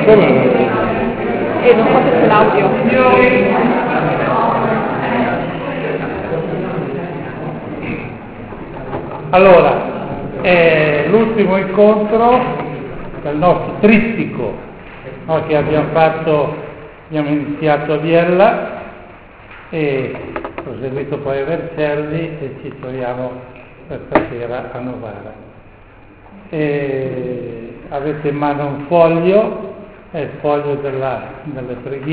E non so se c'è l'audio. Allora, è l'ultimo incontro del nostro trittico, no, che abbiamo iniziato a Biella e proseguito poi a Vercelli e ci troviamo questa sera a Novara. Avete in mano un foglio, è il foglio della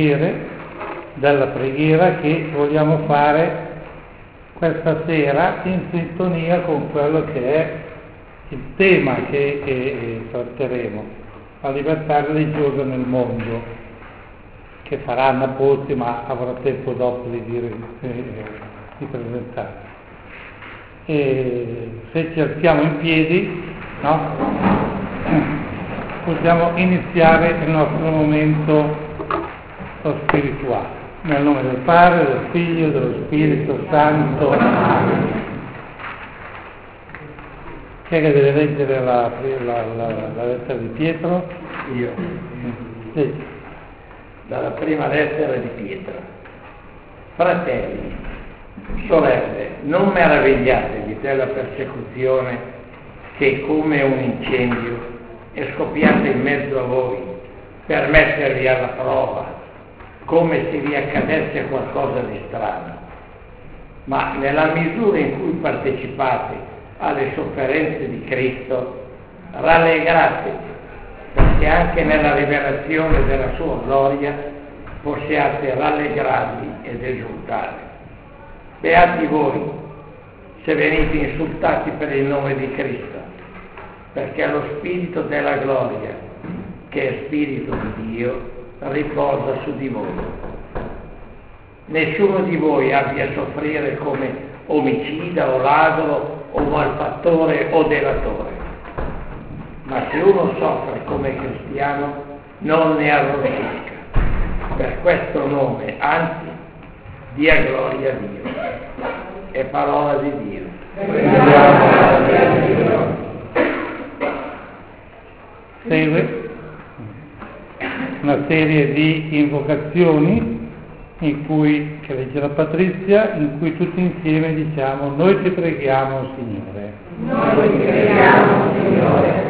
preghiera che vogliamo fare questa sera in sintonia con quello che è il tema che tratteremo, la libertà religiosa nel mondo, che farà Anna Pozzi, ma avrà tempo dopo di presentare. E se ci alziamo in piedi, no? Possiamo iniziare il nostro momento spirituale. Nel nome del Padre, del Figlio, dello Spirito Santo. Chi è che deve leggere la lettera di Pietro? Io. Sì. Dalla prima lettera di Pietro. Fratelli, sorelle, non meravigliatevi della persecuzione che come un incendio è scoppiata in mezzo a voi per mettervi alla prova, come se vi accadesse qualcosa di strano. Ma nella misura in cui partecipate alle sofferenze di Cristo, rallegratevi, perché anche nella rivelazione della sua gloria possiate rallegrarvi ed esultare. Beati voi se venite insultati per il nome di Cristo, perché lo Spirito della gloria, che è Spirito di Dio, riposa su di voi. Nessuno di voi abbia a soffrire come omicida o ladro o malfattore o delatore, ma se uno soffre come cristiano non ne arrossisca. Per questo nome, anzi, dia gloria a Dio. È parola di Dio. Segue una serie di invocazioni che legge la Patrizia, in cui tutti insieme diciamo: noi ti preghiamo, Signore. Noi ti preghiamo, Signore.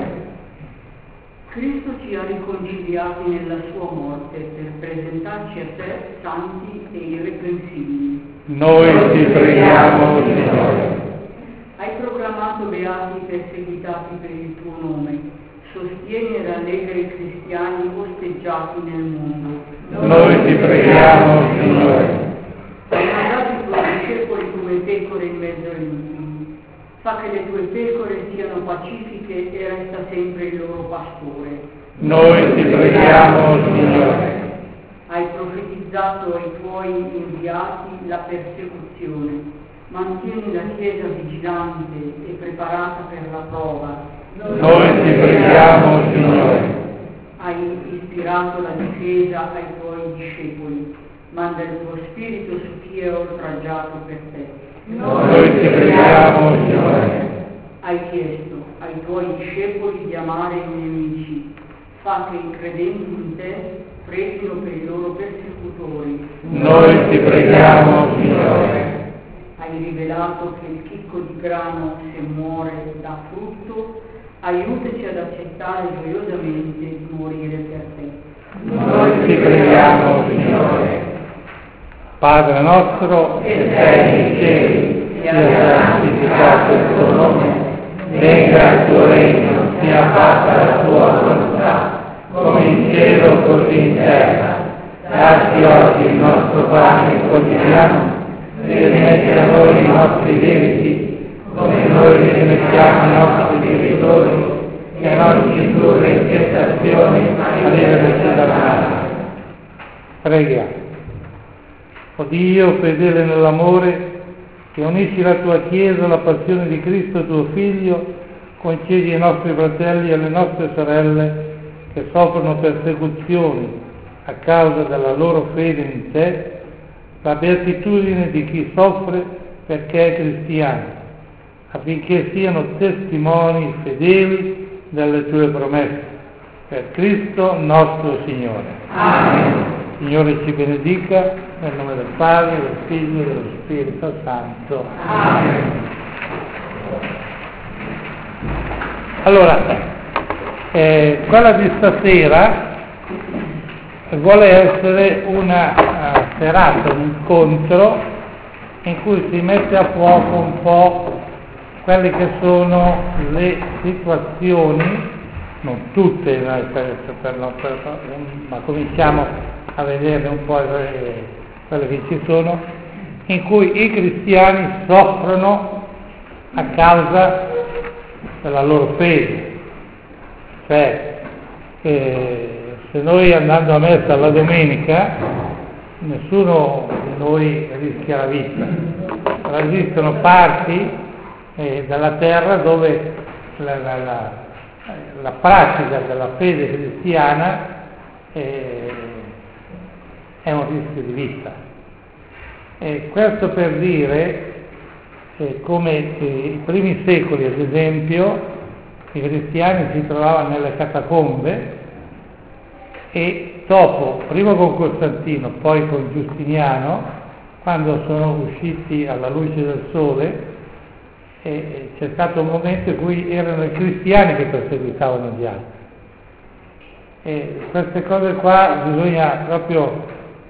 Cristo ci ha riconciliati nella sua morte per presentarci a te santi e irreprensibili. Noi ti preghiamo, Signore. Hai proclamato beati i perseguitati per il tuo nome. Sostieni e rallegra i cristiani osteggiati nel mondo. Noi ti preghiamo, Signore. Hai mandato i tuoi discepoli come pecore in mezzo ai lupi. Fa che le tue pecore siano pacifiche e resta sempre il loro pastore. Noi ti preghiamo, Signore. Hai profetizzato ai tuoi inviati la persecuzione. Mantieni la Chiesa vigilante e preparata per la prova. Noi ti preghiamo, Signore. Hai ispirato la difesa ai tuoi discepoli. Manda il tuo spirito su chi è oltraggiato per te. Noi ti preghiamo, Signore. Hai chiesto ai tuoi discepoli di amare i nemici. Fa che i credenti in te preghino per i loro persecutori. Noi ti preghiamo, Signore. Hai rivelato che il chicco di grano, se muore, dà frutto. Aiutaci ad accettare gioiosamente di morire per te. Noi ti preghiamo, Signore. Padre nostro che sei nei cieli, sia santificato il tuo nome, venga il tuo regno, sia fatta la tua volontà, come in cielo così in terra. Dacci oggi il nostro pane quotidiano, rimetti a noi i nostri debiti, come noi li rimettiamo ai nostri debitori, e non ci indurre in tentazione, ma liberaci dal male. Preghiamo. O Dio, fedele nell'amore, che unisci la tua Chiesa alla passione di Cristo tuo Figlio, concedi ai nostri fratelli e alle nostre sorelle che soffrono persecuzioni a causa della loro fede in te, la beatitudine di chi soffre perché è cristiano, affinché siano testimoni fedeli delle tue promesse. Per Cristo nostro Signore. Amen. Signore ci benedica, nel nome del Padre, del Figlio e dello Spirito Santo. Amen. Allora, quella di stasera vuole essere una serata, un incontro in cui si mette a fuoco un po' quelle che sono le situazioni, non tutte, ma cominciamo a vedere un po' quelle che ci sono, in cui i cristiani soffrono a causa della loro fede. Cioè, se noi andando a messa la domenica, nessuno di noi rischia la vita. Ma esistono parti della terra dove la pratica della fede cristiana è un rischio di vita. Questo per dire come i primi secoli, ad esempio, i cristiani si trovavano nelle catacombe e dopo, prima con Costantino, poi con Giustiniano, quando sono usciti alla luce del sole, c'è stato un momento in cui erano i cristiani che perseguitavano gli altri. E queste cose qua bisogna proprio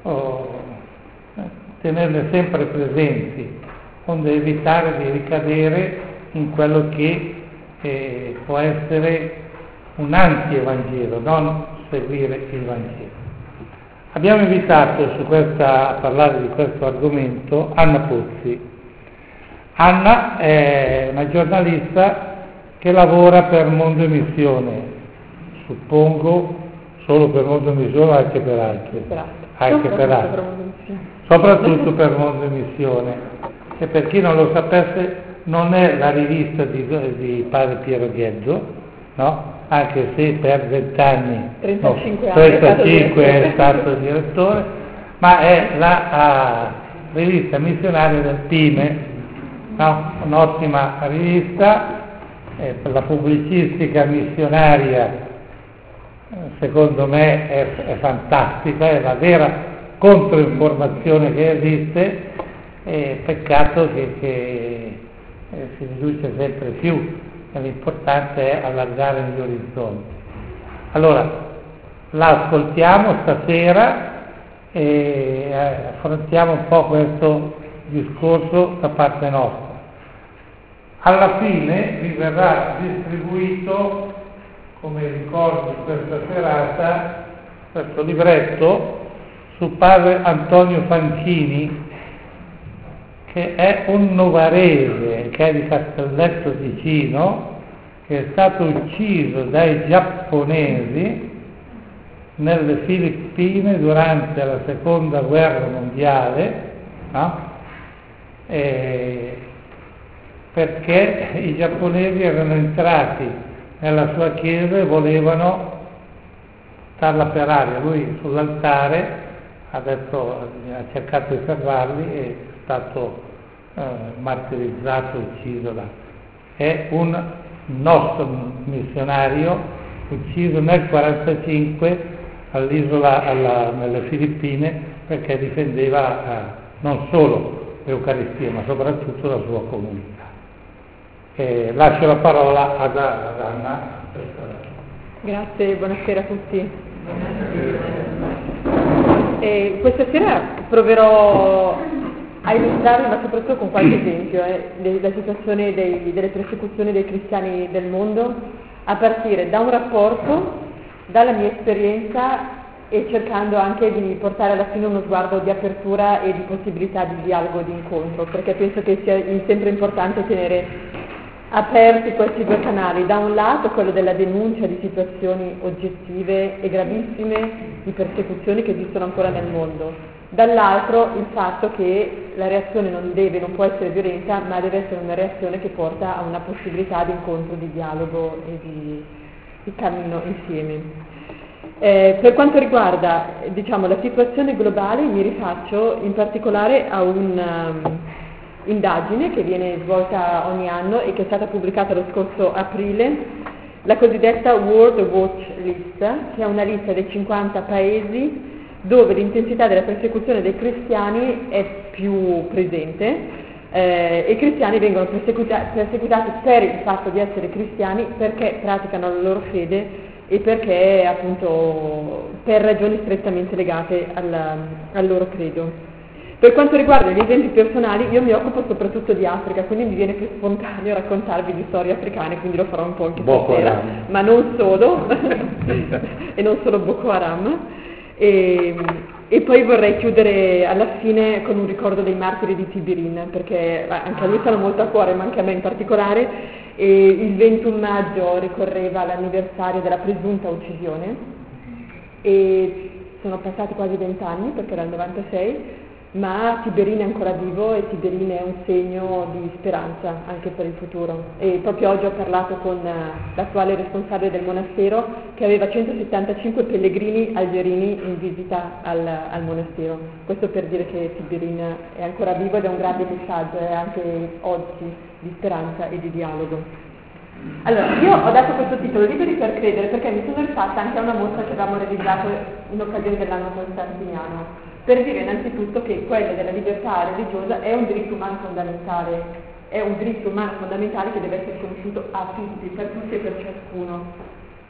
tenerle sempre presenti, onde evitare di ricadere in quello che può essere un anti-evangelo, non seguire il Vangelo. Abbiamo invitato a parlare di questo argomento Anna Pozzi. Anna è una giornalista che lavora per Mondo e Missione, suppongo solo per Mondo e Missione, anche per altri. Soprattutto per Mondo e Missione. E per chi non lo sapesse, non è la rivista di padre Piero Ghiezzo, no? Anche se per 20 anni, 35 è stato direttore, ma è la rivista missionaria del Pime, no? Un'ottima rivista, la pubblicistica missionaria secondo me è fantastica, è la vera controinformazione che esiste, peccato che si riduce sempre più, e l'importante è allargare gli orizzonti. Allora, la ascoltiamo stasera e affrontiamo un po' questo discorso da parte nostra. Alla fine vi verrà distribuito, come ricordo di questa serata, questo libretto su padre Antonio Fanchini, che è un novarese, che è di Castelletto Ticino, che è stato ucciso dai giapponesi nelle Filippine durante la seconda guerra mondiale, no? Perché i giapponesi erano entrati nella sua chiesa e volevano starla per aria. Lui sull'altare ha cercato di fermarli e è stato martirizzato, ucciso là. È un nostro missionario ucciso nel 1945 all'isola, nelle Filippine, perché difendeva non solo l'Eucaristia ma soprattutto la sua comunità. Lascio la parola ad Anna. Grazie, buonasera a tutti. Questa sera proverò a illustrarvi, ma soprattutto con qualche esempio, della situazione delle persecuzioni dei cristiani del mondo, a partire da un rapporto, dalla mia esperienza e cercando anche di portare alla fine uno sguardo di apertura e di possibilità di dialogo e di incontro, perché penso che sia sempre importante tenere aperti questi due canali: da un lato quello della denuncia di situazioni oggettive e gravissime di persecuzioni che esistono ancora nel mondo, dall'altro il fatto che la reazione non può essere violenta, ma deve essere una reazione che porta a una possibilità di incontro, di dialogo e di cammino insieme. Per quanto riguarda la situazione globale, mi rifaccio in particolare a indagine che viene svolta ogni anno e che è stata pubblicata lo scorso aprile la cosiddetta World Watch List, che è una lista dei 50 paesi dove l'intensità della persecuzione dei cristiani è più presente. E i cristiani vengono perseguitati per il fatto di essere cristiani, perché praticano la loro fede e perché appunto per ragioni strettamente legate al loro credo. Per quanto riguarda gli esempi personali, io mi occupo soprattutto di Africa, quindi mi viene più spontaneo raccontarvi di storie africane, quindi lo farò un po' anche stasera, ma non solo, e non solo Boko Haram. E poi vorrei chiudere alla fine con un ricordo dei martiri di Tibirin, perché anche a lui stanno molto a cuore, ma anche a me in particolare. E il 21 maggio ricorreva l'anniversario della presunta uccisione e sono passati quasi 20 anni, perché era il 96, ma Tiberin è ancora vivo e Tiberin è un segno di speranza anche per il futuro. E proprio oggi ho parlato con l'attuale responsabile del monastero, che aveva 175 pellegrini algerini in visita al monastero. Questo per dire che Tiberin è ancora vivo ed è un grande messaggio anche oggi di speranza e di dialogo. Allora, io ho dato questo titolo Liberi per credere perché mi sono rifatta anche a una mostra che avevamo realizzato in occasione dell'anno costantiniano, per dire innanzitutto che quello della libertà religiosa è un diritto umano fondamentale, è un diritto umano fondamentale che deve essere conosciuto a tutti e per ciascuno.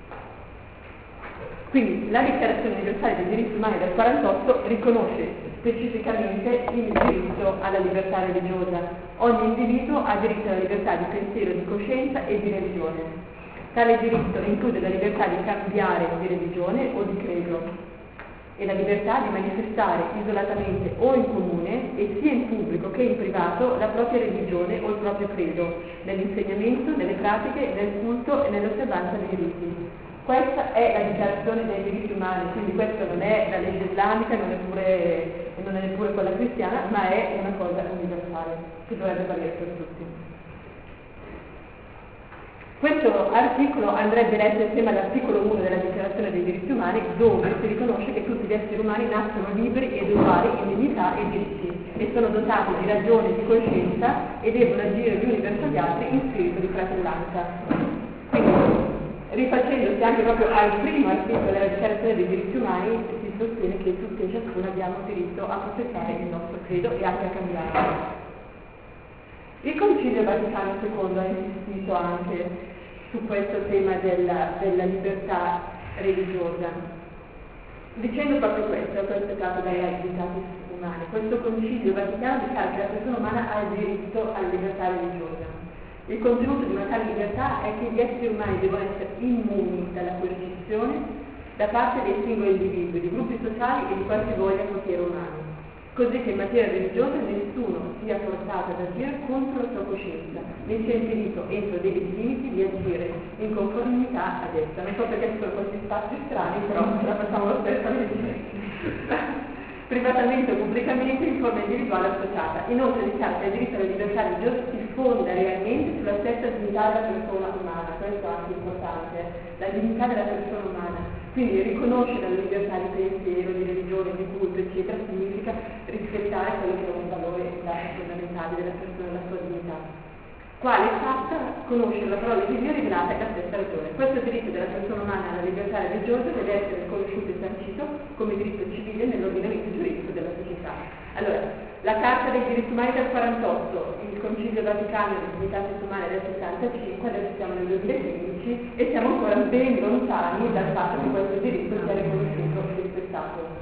Quindi la Dichiarazione universale dei diritti umani del 48 riconosce specificamente il diritto alla libertà religiosa. Ogni individuo ha diritto alla libertà di pensiero, di coscienza e di religione. Tale diritto include la libertà di cambiare di religione o di credo e la libertà di manifestare isolatamente o in comune, e sia in pubblico che in privato, la propria religione o il proprio credo, nell'insegnamento, nelle pratiche, nel culto e nell'osservanza dei riti. Questa è la dichiarazione dei diritti umani, quindi questa non è la legge islamica, non è neppure quella cristiana, ma è una cosa universale, che dovrebbe valere per tutti. Questo articolo andrebbe letto insieme all'articolo 1 della Dichiarazione dei diritti umani, dove si riconosce che tutti gli esseri umani nascono liberi ed uguali in dignità e diritti, e sono dotati di ragione e di coscienza e devono agire gli uni verso gli altri in spirito di fratellanza. Quindi, rifacendosi anche proprio al primo articolo della Dichiarazione dei diritti umani, si sostiene che tutti e ciascuno abbiamo diritto a professare il nostro credo e anche a cambiarlo. Il Concilio Vaticano II ha insistito anche su questo tema della libertà religiosa, dicendo proprio questo è tratto dalla Dignitatis Humanae. Questo Concilio Vaticano dichiara che la persona umana ha il diritto alla libertà religiosa. Il contenuto di una tale libertà è che gli esseri umani devono essere immuni dalla coercizione da parte dei singoli individui, di gruppi sociali e di qualsivoglia potere umano, così che in materia religiosa nessuno sia forzato ad agire contro la sua coscienza, né sia impedito entro dei limiti di agire in conformità ad essa. Non so perché ci sono questi spazi strani, però ce la facciamo lo stesso a dire. Privatamente o pubblicamente in forma individuale associata. Inoltre dichiara che il diritto alla libertà religiosa si fonda realmente sulla stessa dignità della persona umana, questo è anche importante, la dignità della persona umana. Quindi riconoscere la libertà di pensiero, di religione, di culto, eccetera, significa rispettare quello che è un valore fondamentale della persona, la sua dignità. Quale fatta conoscere la parola di Dio rivelata è la stessa ragione. Questo diritto della persona umana alla libertà religiosa deve essere riconosciuto e sancito come diritto civile nell'ordinamento giuridico della società. Allora, la Carta dei diritti umani del 48, il Concilio Vaticano delle Dignitatis Humanae del 75, adesso siamo nel 2015 e siamo ancora ben lontani dal fatto che questo diritto sia riconosciuto e rispettato.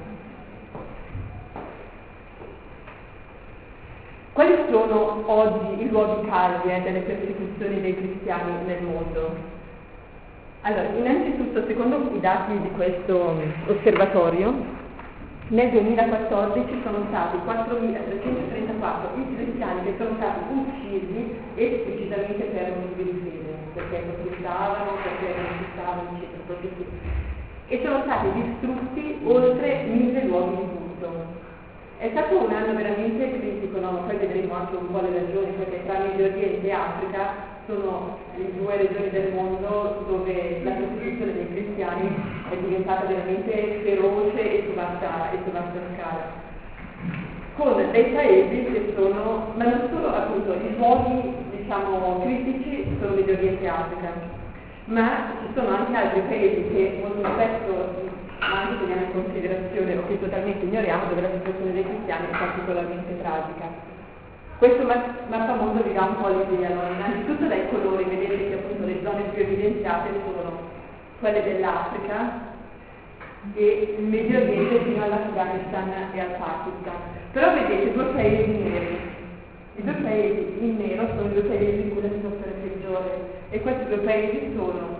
Quali sono oggi i luoghi cardine delle persecuzioni dei cristiani nel mondo? Allora, innanzitutto, secondo i dati di questo osservatorio, nel 2014 sono stati 4.334 i cristiani che sono stati uccisi esplicitamente per motivi di fede, perché protestavano, perché manifestavano, eccetera, proprio così. E sono stati distrutti oltre 1.000 luoghi di culto. È stato un anno veramente critico, no? Poi vedremo anche un po' le ragioni, perché tra Medio Oriente e Africa sono le due regioni del mondo dove la persecuzione dei cristiani è diventata veramente feroce e su vasta scala, con dei paesi che sono, ma non solo appunto, i luoghi diciamo critici sono Medio Oriente e Africa, ma ci sono anche altri paesi che molto spesso anche teniamo in considerazione o che totalmente ignoriamo, dove la situazione dei cristiani è particolarmente tragica. Questo mappamondo vi dà un po' l'idea, no? Innanzitutto dai colori, vedete che appunto le zone più evidenziate sono quelle dell'Africa e il Medio Oriente fino all'Afghanistan e al Pakistan. Però vedete due paesi neri. I due paesi in nero sono i due paesi in cui la situazione è peggiore, e questi due paesi sono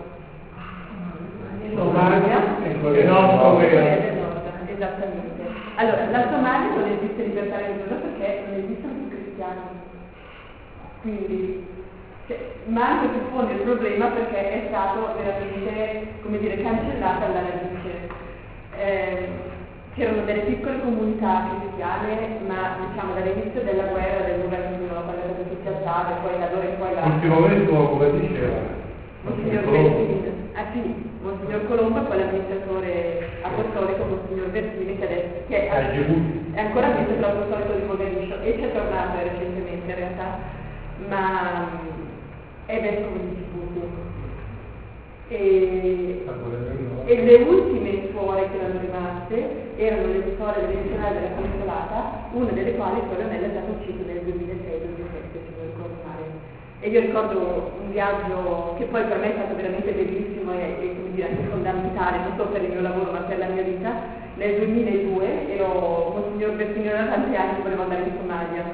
Somalia e Corea del Nord, esattamente. Allora, la Somalia non esiste libertà religiosa perché non esistono più cristiani. Quindi, ma anche si pone il problema perché è stato veramente, come dire, cancellata alla radice. C'erano delle piccole comunità cristiane, ma diciamo dall'inizio della guerra del governo, quando è stato tutti alzati, poi da allora in poi l'ultimo vescovo come diceva? Monsignor Bertini. Ah sì, Monsignor Colombo e poi l'amministratore apostolico Monsignor Bertini, che è ancora amministratore apostolico di Mogadiscio e ci è tornato recentemente in realtà, ma è vescovo di Djibouti. E le ultime suore che erano rimaste erano le suore delle missionarie della Consolata, una delle quali, il colonnello, è stato ucciso nel 2006-2007, se non ricordo male. E io ricordo un viaggio che poi per me è stato veramente bellissimo e come dire, anche fondamentale, non solo per il mio lavoro ma per la mia vita. Nel 2002 Monsignor Bertini aveva tanti anni, volevo andare in Somalia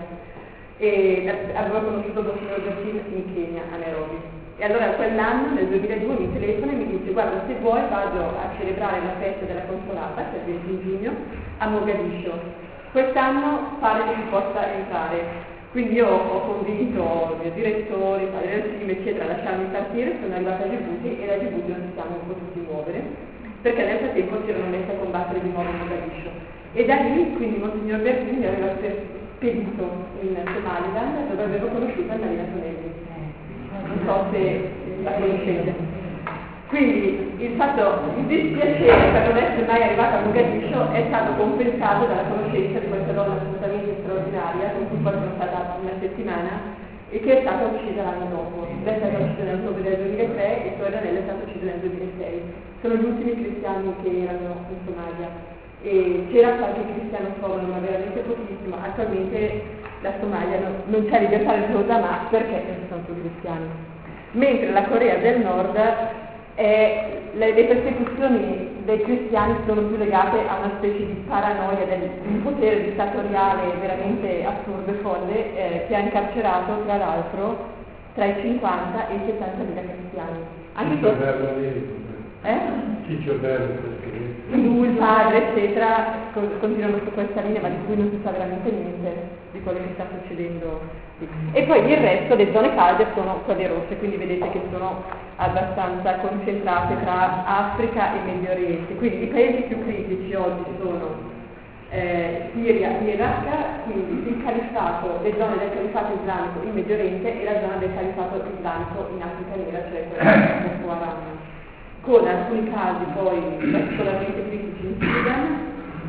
e avevo conosciuto Monsignor Bertini in Kenya, a Nairobi. E allora quell'anno, nel 2002, mi telefona e mi dice: guarda, se vuoi vado a celebrare la festa della Consolata, che è il 20 giugno, a Mogadiscio. Quest'anno pare che si possa entrare. Quindi io ho convinto il mio direttore, il padre del team, eccetera, a lasciarmi partire, sono arrivata a Djibouti e da Djibouti non ci siamo potuti muovere, perché nel frattempo si erano messi a combattere di nuovo a Mogadiscio. E da lì, quindi, Monsignor Bertini mi aveva spedito in Somaliland, dove avevo conosciuto Annalena Tonelli. Non so se la conoscete. Quindi il dispiacere per non essere mai arrivata a Mogadiscio è stato compensato dalla conoscenza di questa donna assolutamente straordinaria, con cui poi sono stata una settimana, e che è stata uccisa l'anno dopo. Lei è stata uccisa nell'ottobre del 2003 e suo Ranello è stato ucciso nel 2006. Sono gli ultimi cristiani che erano in Somalia. E c'era qualche cristiano solo, ma veramente pochissimo. Attualmente la Somalia non c'è libertà religiosa, ma perché non ci sono più cristiani. Mentre la Corea del Nord, le persecuzioni dei cristiani sono più legate a una specie di paranoia di un potere dittatoriale veramente assurdo e folle, che ha incarcerato tra l'altro tra i 50 e i 70 mila cristiani. Anche Ciccio Bello, lui, il padre, eccetera, continuano su questa linea, ma di cui non si sa veramente niente di quello che sta succedendo. E poi il resto, le zone calde, sono quelle rosse, quindi vedete che sono abbastanza concentrate tra Africa e Medio Oriente. Quindi i paesi più critici oggi sono Siria, Iraq, quindi il califfato, le zone del califfato islamico in Medio Oriente e la zona del califfato islamico in Africa Nera, cioè quella di Boko Haram. Con alcuni casi poi particolarmente critici in Sudan,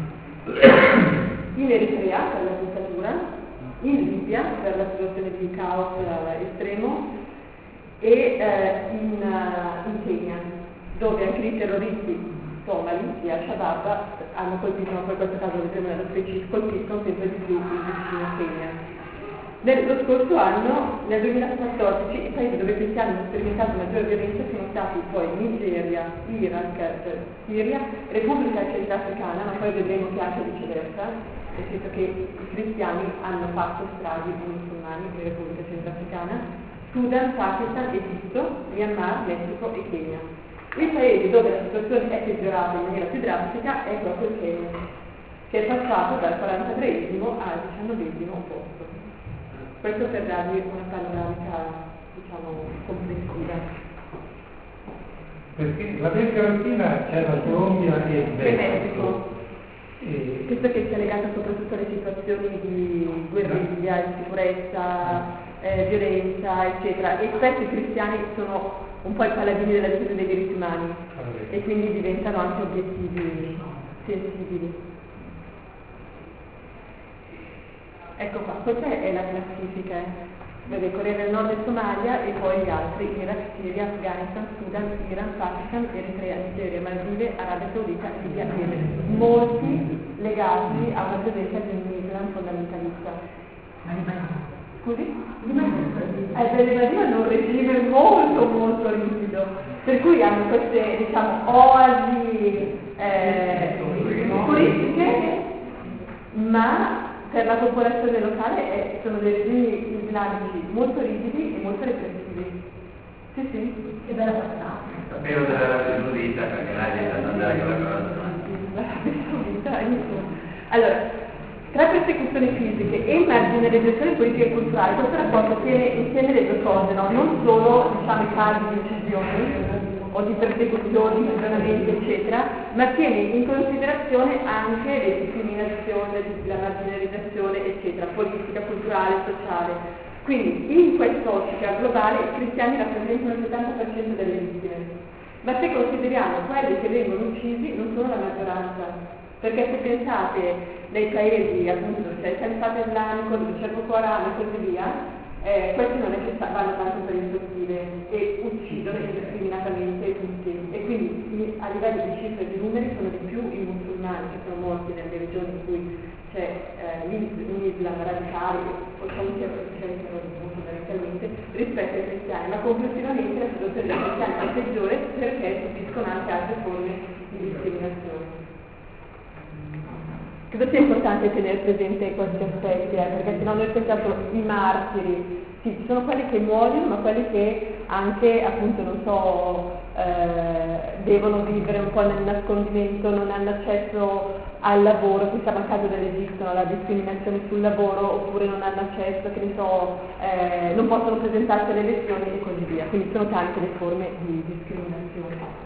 in Eritrea per la dittatura, in Libia per la situazione di caos estremo e in Kenya, dove anche i terroristi somali di Al-Shabaab hanno colpito, ma poi in questo caso vedremo nello specifico, colpiscono sempre di più il vicino Kenya. Lo scorso anno, nel 2014, i paesi dove i cristiani hanno sperimentato maggiore violenza sono stati poi Nigeria, Iraq, Siria, Repubblica Centrafricana, ma poi vedremo che anche viceversa, nel senso che i cristiani hanno fatto stragi di musulmani in Repubblica Centrafricana, Sudan, Pakistan, Egitto, Myanmar, Messico e Kenya. I paesi dove la situazione è peggiorata in maniera più drastica è proprio il Kenya, che è passato dal 43esimo al 19esimo posto. Questo per darvi una panoramica, diciamo, complessiva. Perché l'America Latina c'è la Colombia e il Messico. Questo che sia legato soprattutto alle situazioni di guerriglia, insicurezza, violenza, eccetera. E spesso i cristiani sono un po' i paladini della difesa dei diritti umani e quindi diventano anche obiettivi sensibili. Ecco qua, questa è la classifica. vede Corea del Nord e Somalia e poi gli altri, Iraq, Siria, Afghanistan, Sudan, Iran, Pakistan, Eritrea, Nigeria, Maldive, Arabia Saudita, Libia, Yemen, molti legati a una presenza di un Islam fondamentalista. Scusi? L'Iran è un regime molto molto rigido, per cui hanno queste, diciamo, oasi turistiche, ma per la popolazione locale sono dei regimi islamici molto rigidi e molto repressivi. Sì, sì. Che bella passata. Sapevo dell'Arabia Saudita perché l'Asia è andata con la L'Arabia Saudita, allora, tra persecuzioni fisiche e marginalizzazione politica e culturale, questo rapporto tiene insieme le due cose, no? Non solo, diciamo, i casi di uccisioni o di persecuzioni, imprigionamenti, eccetera, ma tiene in considerazione anche le discriminazioni, la marginalizzazione, eccetera, politica, culturale, sociale. Quindi in quest'ottica globale i cristiani rappresentano il 70% delle vittime. Ma se consideriamo quelli che vengono uccisi non sono la maggioranza, perché se pensate nei paesi appunto dove c'è il califato islamico, dove c'è il Boko Haram e così via, questi non è che vanno tanto per il sottile e uccidono indiscriminatamente tutti, e quindi a livello di cifre e di numeri sono di più i musulmani che sono morti nelle regioni in cui c'è un Islam radicale o c'è un terrorismo fondamentalmente rispetto ai cristiani, ma complessivamente la situazione dei cristiani è peggiore perché subiscono anche altre forme di discriminazione. Credo sia importante tenere presente questi aspetti, perché sennò noi pensiamo i martiri, sì, ci sono quelli che muoiono, ma quelli che anche, appunto, non so, devono vivere un po' nel nascondimento, non hanno accesso al lavoro, qui siamo al caso dell'Egitto, no? La discriminazione sul lavoro, oppure non hanno accesso, che ne so, non possono presentarsi alle elezioni e così via. Quindi sono tante le forme di discriminazione.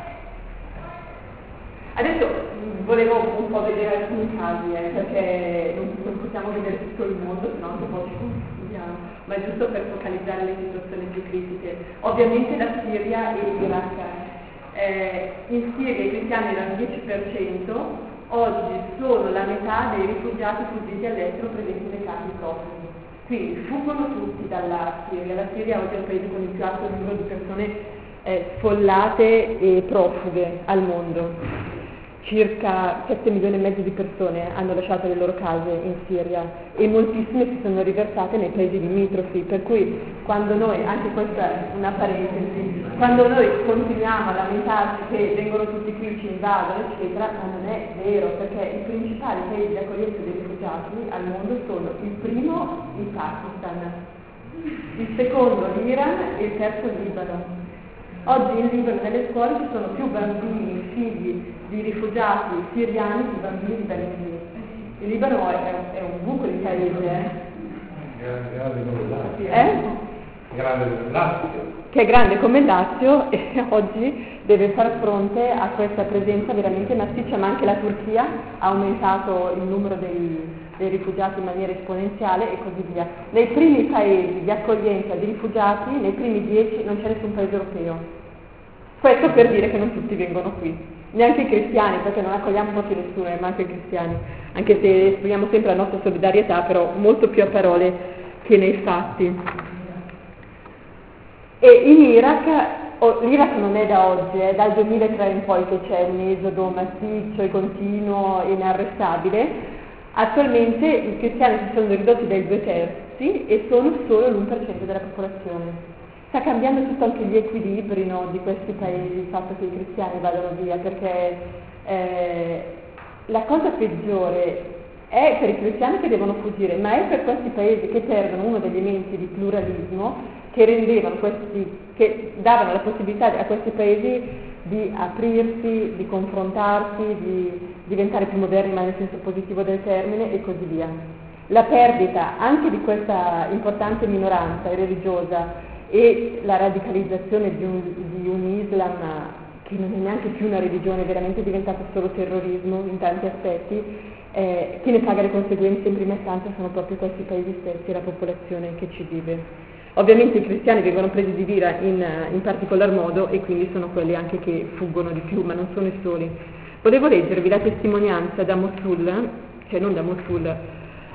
Adesso volevo un po' vedere alcuni casi, perché non possiamo vedere tutto il mondo, sennò anche poi ci confondiamo, ma è giusto per focalizzare le situazioni più critiche. Ovviamente la Siria e l'Iraq. In Siria i cristiani erano il 10%, oggi sono la metà dei rifugiati fuggiti all'estero presenti nei campi profughi. Quindi fuggono tutti dalla Siria. La Siria oggi è il paese con il più alto numero di persone sfollate e profughe al mondo. Circa 7 milioni e mezzo di persone hanno lasciato le loro case in Siria e moltissime si sono riversate nei paesi limitrofi, per cui quando noi, anche questa è una parentesi, quando noi continuiamo a lamentarci che vengono tutti qui, ci invadono, eccetera, ma non è vero, perché i principali paesi di accoglienza dei rifugiati al mondo sono il primo il Pakistan, il secondo l'Iran e il terzo il Libano. Oggi in Libano nelle scuole ci sono più bambini, figli di rifugiati siriani di bambini libanesi. Il Libano è un buco di paese. Grande come il Lazio. Grande come il Lazio. Che è grande come il Lazio e oggi deve far fronte a questa presenza veramente massiccia, ma anche la Turchia ha aumentato il numero dei rifugiati in maniera esponenziale e così via. Nei primi paesi di accoglienza di rifugiati, nei primi 10 non c'è nessun paese europeo. Questo per dire che non tutti vengono qui, neanche i cristiani, perché non accogliamo proprio nessuno, ma anche i cristiani, anche se esprimiamo sempre la nostra solidarietà, però molto più a parole che nei fatti. E in Iraq, l'Iraq non è da oggi, è dal 2003 in poi che c'è un esodo massiccio e continuo e inarrestabile. Attualmente i cristiani si sono ridotti dai 2/3 e sono solo l'1% della popolazione. Sta cambiando tutto anche gli equilibri, no, di questi paesi, il fatto che i cristiani vadano via, perché la cosa peggiore è per i cristiani che devono fuggire, ma è per questi paesi che perdono uno degli elementi di pluralismo che davano la possibilità a questi paesi di aprirsi, di confrontarsi, di diventare più moderni, ma nel senso positivo del termine, e così via. La perdita anche di questa importante minoranza religiosa e la radicalizzazione di un Islam che non è neanche più una religione, è veramente diventato solo terrorismo in tanti aspetti, chi ne paga le conseguenze in prima istanza sono proprio questi paesi stessi e la popolazione che ci vive. Ovviamente i cristiani vengono presi di mira in particolar modo e quindi sono quelli anche che fuggono di più, ma non sono i soli. Volevo leggervi la testimonianza da Mosul, cioè non da Mosul,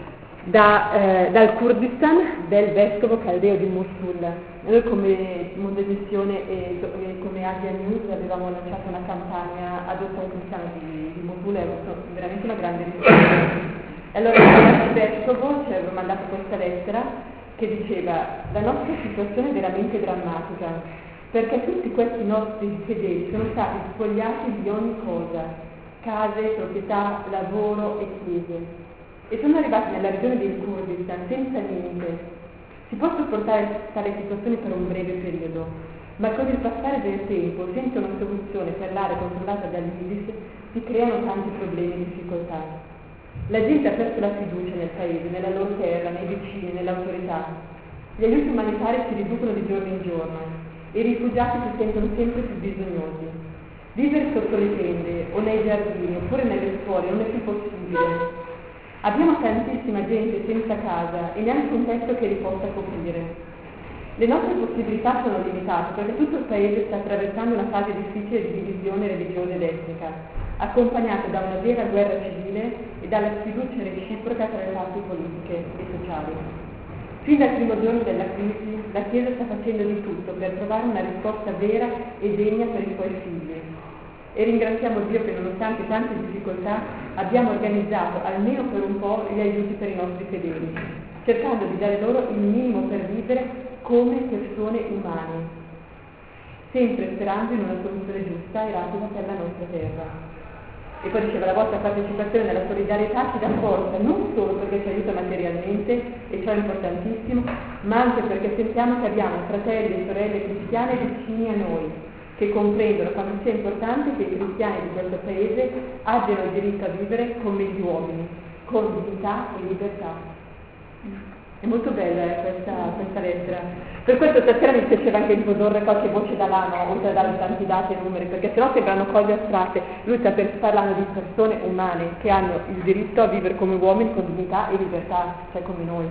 dal Kurdistan del vescovo caldeo di Mosul. Noi come Mondegestione e come Asia News avevamo lanciato una campagna addotta ai cristiani di Mosul e ha avuto veramente una grande risposta. E allora il vescovo ci aveva mandato questa lettera che diceva: la nostra situazione è veramente drammatica, perché tutti questi nostri fedeli sono stati spogliati di ogni cosa, case, proprietà, lavoro e chiese, e sono arrivati nella regione del Kurdistan senza niente. Si può sopportare tale situazione per un breve periodo, ma con il passare del tempo, senza una soluzione per l'area controllata dall'ISIS, si creano tanti problemi e difficoltà. La gente ha perso la fiducia nel paese, nella loro terra, nei vicini, nell'autorità. Gli aiuti umanitari si riducono di giorno in giorno e i rifugiati si sentono sempre più bisognosi. Vivere sotto le tende o nei giardini oppure nelle scuole non è più possibile. Abbiamo tantissima gente senza casa e neanche un tetto che li possa coprire. Le nostre possibilità sono limitate perché tutto il paese sta attraversando una fase difficile di divisione religiosa ed etnica, accompagnata da una vera guerra civile e dalla sfiducia reciproca tra le parti politiche e sociali. Fin dal primo giorno della crisi, la Chiesa sta facendo di tutto per trovare una risposta vera e degna per i suoi figli. E ringraziamo Dio che nonostante tante difficoltà abbiamo organizzato almeno per un po' gli aiuti per i nostri fedeli, cercando di dare loro il minimo per vivere come persone umane, sempre sperando in una soluzione giusta e rapida per la nostra terra. E poi diceva: la vostra partecipazione nella solidarietà ci dà forza, non solo perché ci aiuta materialmente, e ciò è importantissimo, ma anche perché sentiamo che abbiamo fratelli e sorelle cristiane vicini a noi, che comprendono quanto sia importante che i cristiani di questo paese abbiano il diritto a vivere come gli uomini, con dignità e libertà. È molto bella questa lettera. Per questo stasera mi piaceva anche introdurre qualche voce da là, oltre a dare tanti dati e numeri, perché sennò sembrano cose astratte. Lui sta parlando di persone umane che hanno il diritto a vivere come uomini con dignità e libertà, cioè come noi.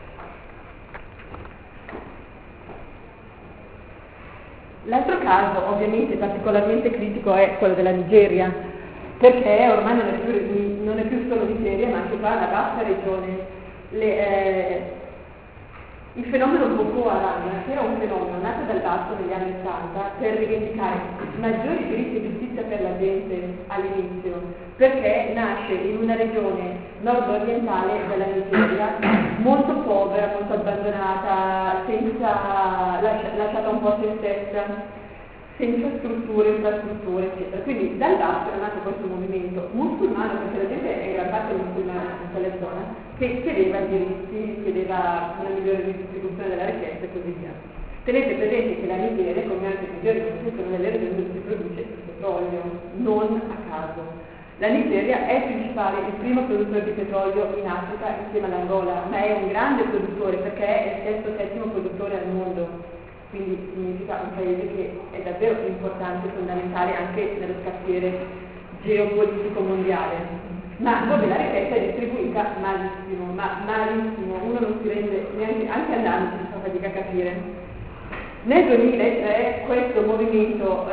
L'altro caso, ovviamente particolarmente critico, è quello della Nigeria, perché ormai non è più solo Nigeria, ma anche qua la vasta regione. Il fenomeno Boko Haram, che era un fenomeno nato dal basso negli anni 80 per rivendicare maggiori diritti e giustizia per la gente all'inizio, perché nasce in una regione nord-orientale della Nigeria, molto povera, molto abbandonata, lasciata un po' a se stessa, senza strutture, infrastrutture, eccetera. Quindi dal basso era nato questo movimento musulmano, perché la gente è in gran parte musulmana in quella zona, che chiedeva diritti, chiedeva una migliore distribuzione della ricchezza e così via. Tenete presente che la Nigeria, come anche i migliori paesi, sono delle regioni dove si produce il petrolio, non a caso. La Nigeria è il primo produttore di petrolio in Africa insieme all'Angola, ma è un grande produttore perché è il sesto o settimo produttore al mondo. Quindi significa un paese che è davvero importante, fondamentale anche nello scacchiere geopolitico mondiale. Ma dove la ricchezza è distribuita malissimo, ma malissimo, uno non si rende neanche, anche andando si fa fatica a capire. Nel 2003 questo movimento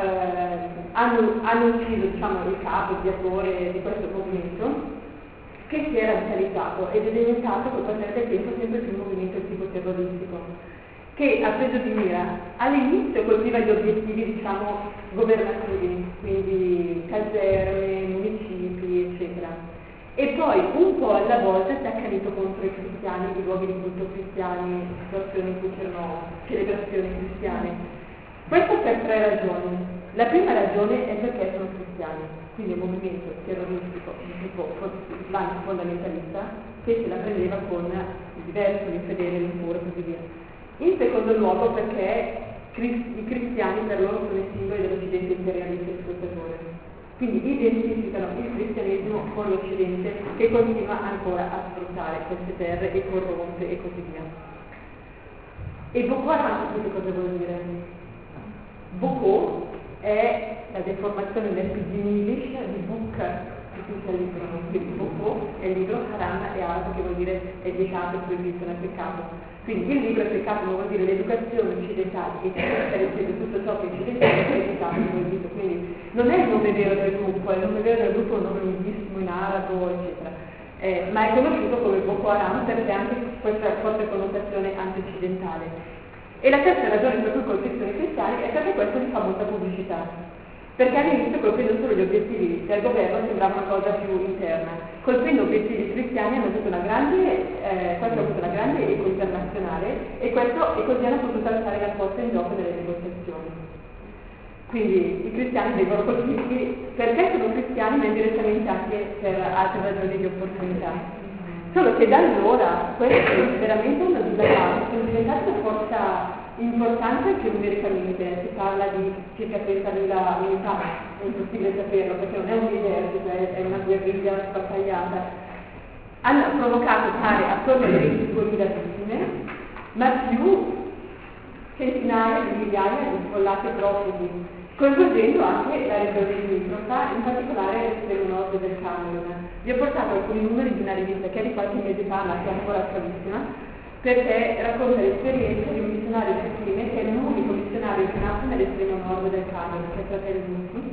hanno ucciso il capo, il direttore di questo movimento, che si è radicalizzato ed è diventato col passare del tempo sempre più un movimento tipo terroristico, che ha preso di mira, all'inizio colpiva gli obiettivi, governativi, quindi caserme, municipi, eccetera. E poi un po' alla volta si è accanito contro i cristiani, i luoghi di culto cristiani, situazioni in cui c'erano celebrazioni cristiane. Questo per 3 ragioni. La prima ragione è perché sono cristiani, quindi un movimento terroristico di tipo islamico fondamentalista che se la prendeva con il diverso, l'infedele, l'impuro e così via. In secondo luogo perché i cristiani per loro sono i simboli dell'Occidente imperialista e sfruttatore. Quindi identificano il cristianesimo con l'Occidente che continua ancora a sfruttare queste terre e corrompe e così via. E Boko Haram, sapete cosa vuol dire? Boko è la deformazione del pidgin English di book, che significa libro, quindi Boko è il libro, Haram è altro che vuol dire è vietato, proibito, è peccato. Quindi il libro è peccato, vuol dire l'educazione occidentale e tutto ciò che è occidentale è peccato, proibito. Quindi non è il nome vero del gruppo, è il nome vero del gruppo, un nome lunghissimo in arabo, eccetera. ma è conosciuto come Boko Haram perché ha anche questa forte connotazione anti-occidentale. E la terza ragione per cui colpiscono i cristiani è perché questo gli fa molta pubblicità. Perché all'inizio colpendo solo gli obiettivi del governo sembrava una cosa più interna. Colpendo obiettivi cristiani hanno avuto una grande, questo ha avuto una grande eco internazionale e così hanno potuto alzare la forza in gioco delle negoziazioni. Quindi i cristiani vengono colpiti perché sono cristiani ma indirettamente anche per altre ragioni di opportunità. Solo che da allora questo è veramente una disagio, sono diventate una forza importante anche numericamente, si parla di circa 30.000 unità, è impossibile saperlo perché non è un esercito, è una guerriglia sbattagliata. Hanno provocato pare attorno alle 25.000 vittime, ma più centinaia di migliaia di sfollati profughi, coinvolgendo anche la regione limitrofa, in particolare l'estremo nord del Camerun. Vi ho portato alcuni numeri di una rivista che è di qualche mese fa, ma che è ancora attualissima, perché racconta l'esperienza di un missionario Fekime, che è l'unico missionario che nasce nell'estremo nord del Camerun, che è Fratelli Mussi,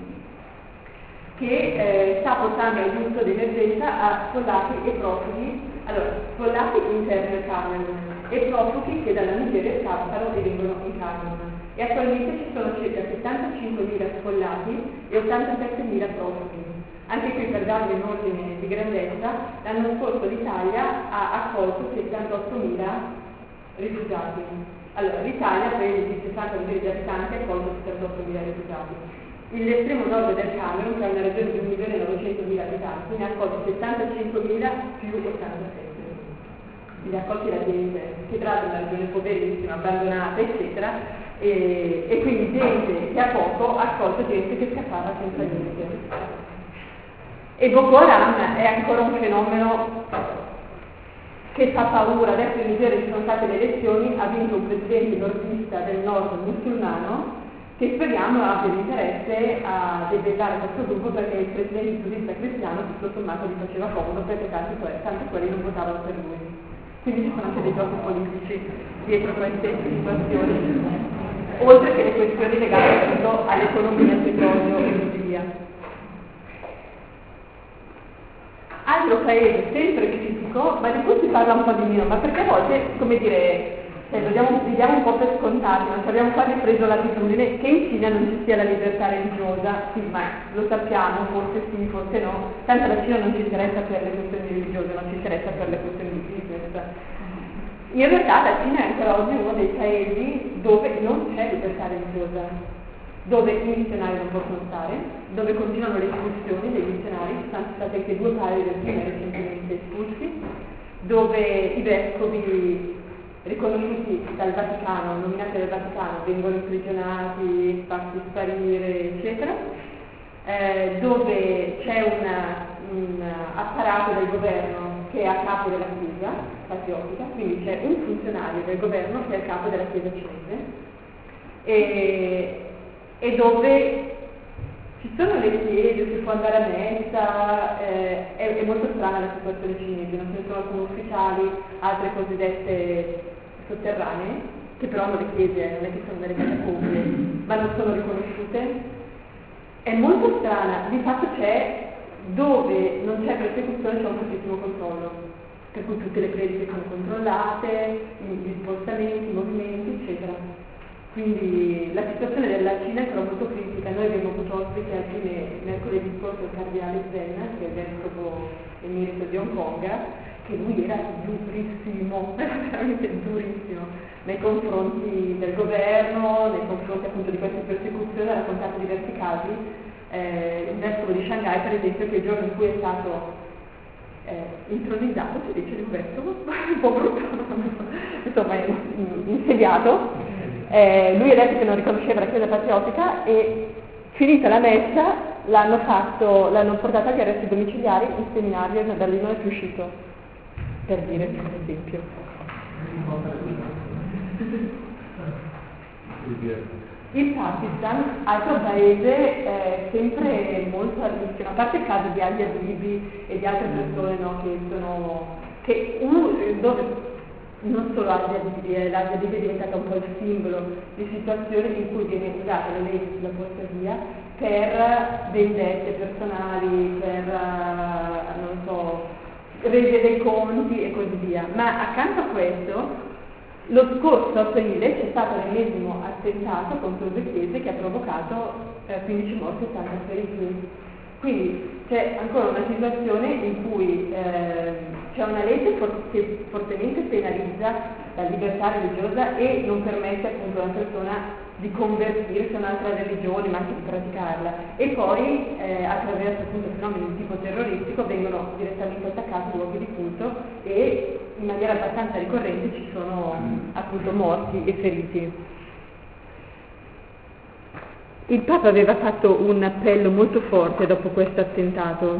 che sta portando aiuto d'emergenza a sfollati e profughi, allora, sfollati interni al Camerun e profughi che dalla Nigeria scappano e vengono in Camerun. E attualmente ci sono circa 75.000 sfollati e 87.000 profughi. Anche qui per darvi un ordine di grandezza, l'anno scorso l'Italia ha accolto 78.000 rifugiati. Allora, l'Italia, paese di 60 milioni di abitanti, ha accolto 78.000 rifugiati. L'estremo nord del Camerun, che è una regione di 1.900.000 abitanti, ne ha accolto 75.000 più 87. Li ha accolti la gente, che tra l'altro è una regione poverissima, abbandonata, eccetera, e quindi gente che a poco ha accolto gente che scappava senza niente. E Boko Haram è ancora un fenomeno che fa paura. Adesso in Nigeria ci sono state le elezioni, ha vinto un presidente nordista del nord musulmano che speriamo abbia l'interesse a debellare questo gruppo, perché il presidente sudista cristiano tutto sommato gli faceva comodo perché tanti quelli non votavano per lui. Quindi ci sono anche dei giochi politici dietro queste situazioni, oltre che le questioni legate appunto all'economia, al petrolio e così via. Altro paese sempre critico, ma di cui si parla un po' di meno, ma perché a volte, come dire, lo diamo un po' per scontato, ma ci abbiamo quasi preso l'abitudine che in Cina non ci sia la libertà religiosa. Sì, ma lo sappiamo, forse sì, forse no. Tanto la Cina non ci interessa per le questioni religiose, non ci interessa per le questioni di business. In realtà la Cina è ancora oggi uno dei paesi dove non c'è libertà religiosa, dove i missionari non possono stare, dove continuano le espulsioni dei missionari, ci sono state anche 2 paesi del Cina recentemente espulsi, dove i vescovi riconosciuti dal Vaticano, nominati dal Vaticano, vengono imprigionati, fatti sparire, eccetera, dove c'è un apparato del governo che è a capo della Chiesa patriottica, quindi c'è un funzionario del governo che è a capo della Chiesa cinese, e dove ci sono le chiese, si può andare a messa, è molto strana la situazione cinese, non ce ne sono alcune ufficiali, altre cosiddette sotterranee, che però hanno le chiese, non è che sono delle catacombe, ma non sono riconosciute. È molto strana, di fatto c'è, dove non c'è persecuzione c'è un fortissimo controllo, per cui tutte le prediche sono controllate, gli spostamenti, i movimenti, eccetera. Quindi la situazione della Cina è ancora molto critica. Noi abbiamo avuto ospite anche mercoledì scorso il cardinale Zen, che è il vescovo emerito di Hong Kong, che lui era durissimo, veramente durissimo, nei confronti del governo, nei confronti appunto di queste persecuzioni, ha raccontato diversi casi. Il vescovo di Shanghai, per esempio, che il giorno in cui è stato intronizzato, si dice di un vescovo, un po' brutto, insomma, insediato, lui ha detto che non riconosceva la Chiesa patriottica e finita la messa l'hanno portato agli arresti domiciliari in seminario e da lì non è più uscito, per dire per esempio. Il Pakistan, altro paese sempre molto a rischio, a parte il caso di Ali Adibi e di altre persone, no, dove non solo l'Asia Adibi è diventata un po' il simbolo di situazioni in cui viene usata la legge sulla portaria per vendette personali, per rese dei conti e così via. Ma accanto a questo, lo scorso aprile c'è stato l'ennesimo attentato contro due chiese che ha provocato 15 morti e 80 feriti. Quindi c'è ancora una situazione in cui c'è una legge che fortemente penalizza la libertà religiosa e non permette appunto a una persona di convertirsi a un'altra religione, ma anche di praticarla. E poi attraverso appunto fenomeni di tipo terroristico vengono direttamente attaccati luoghi di culto e in maniera abbastanza ricorrente ci sono appunto morti e feriti. Il Papa aveva fatto un appello molto forte dopo questo attentato,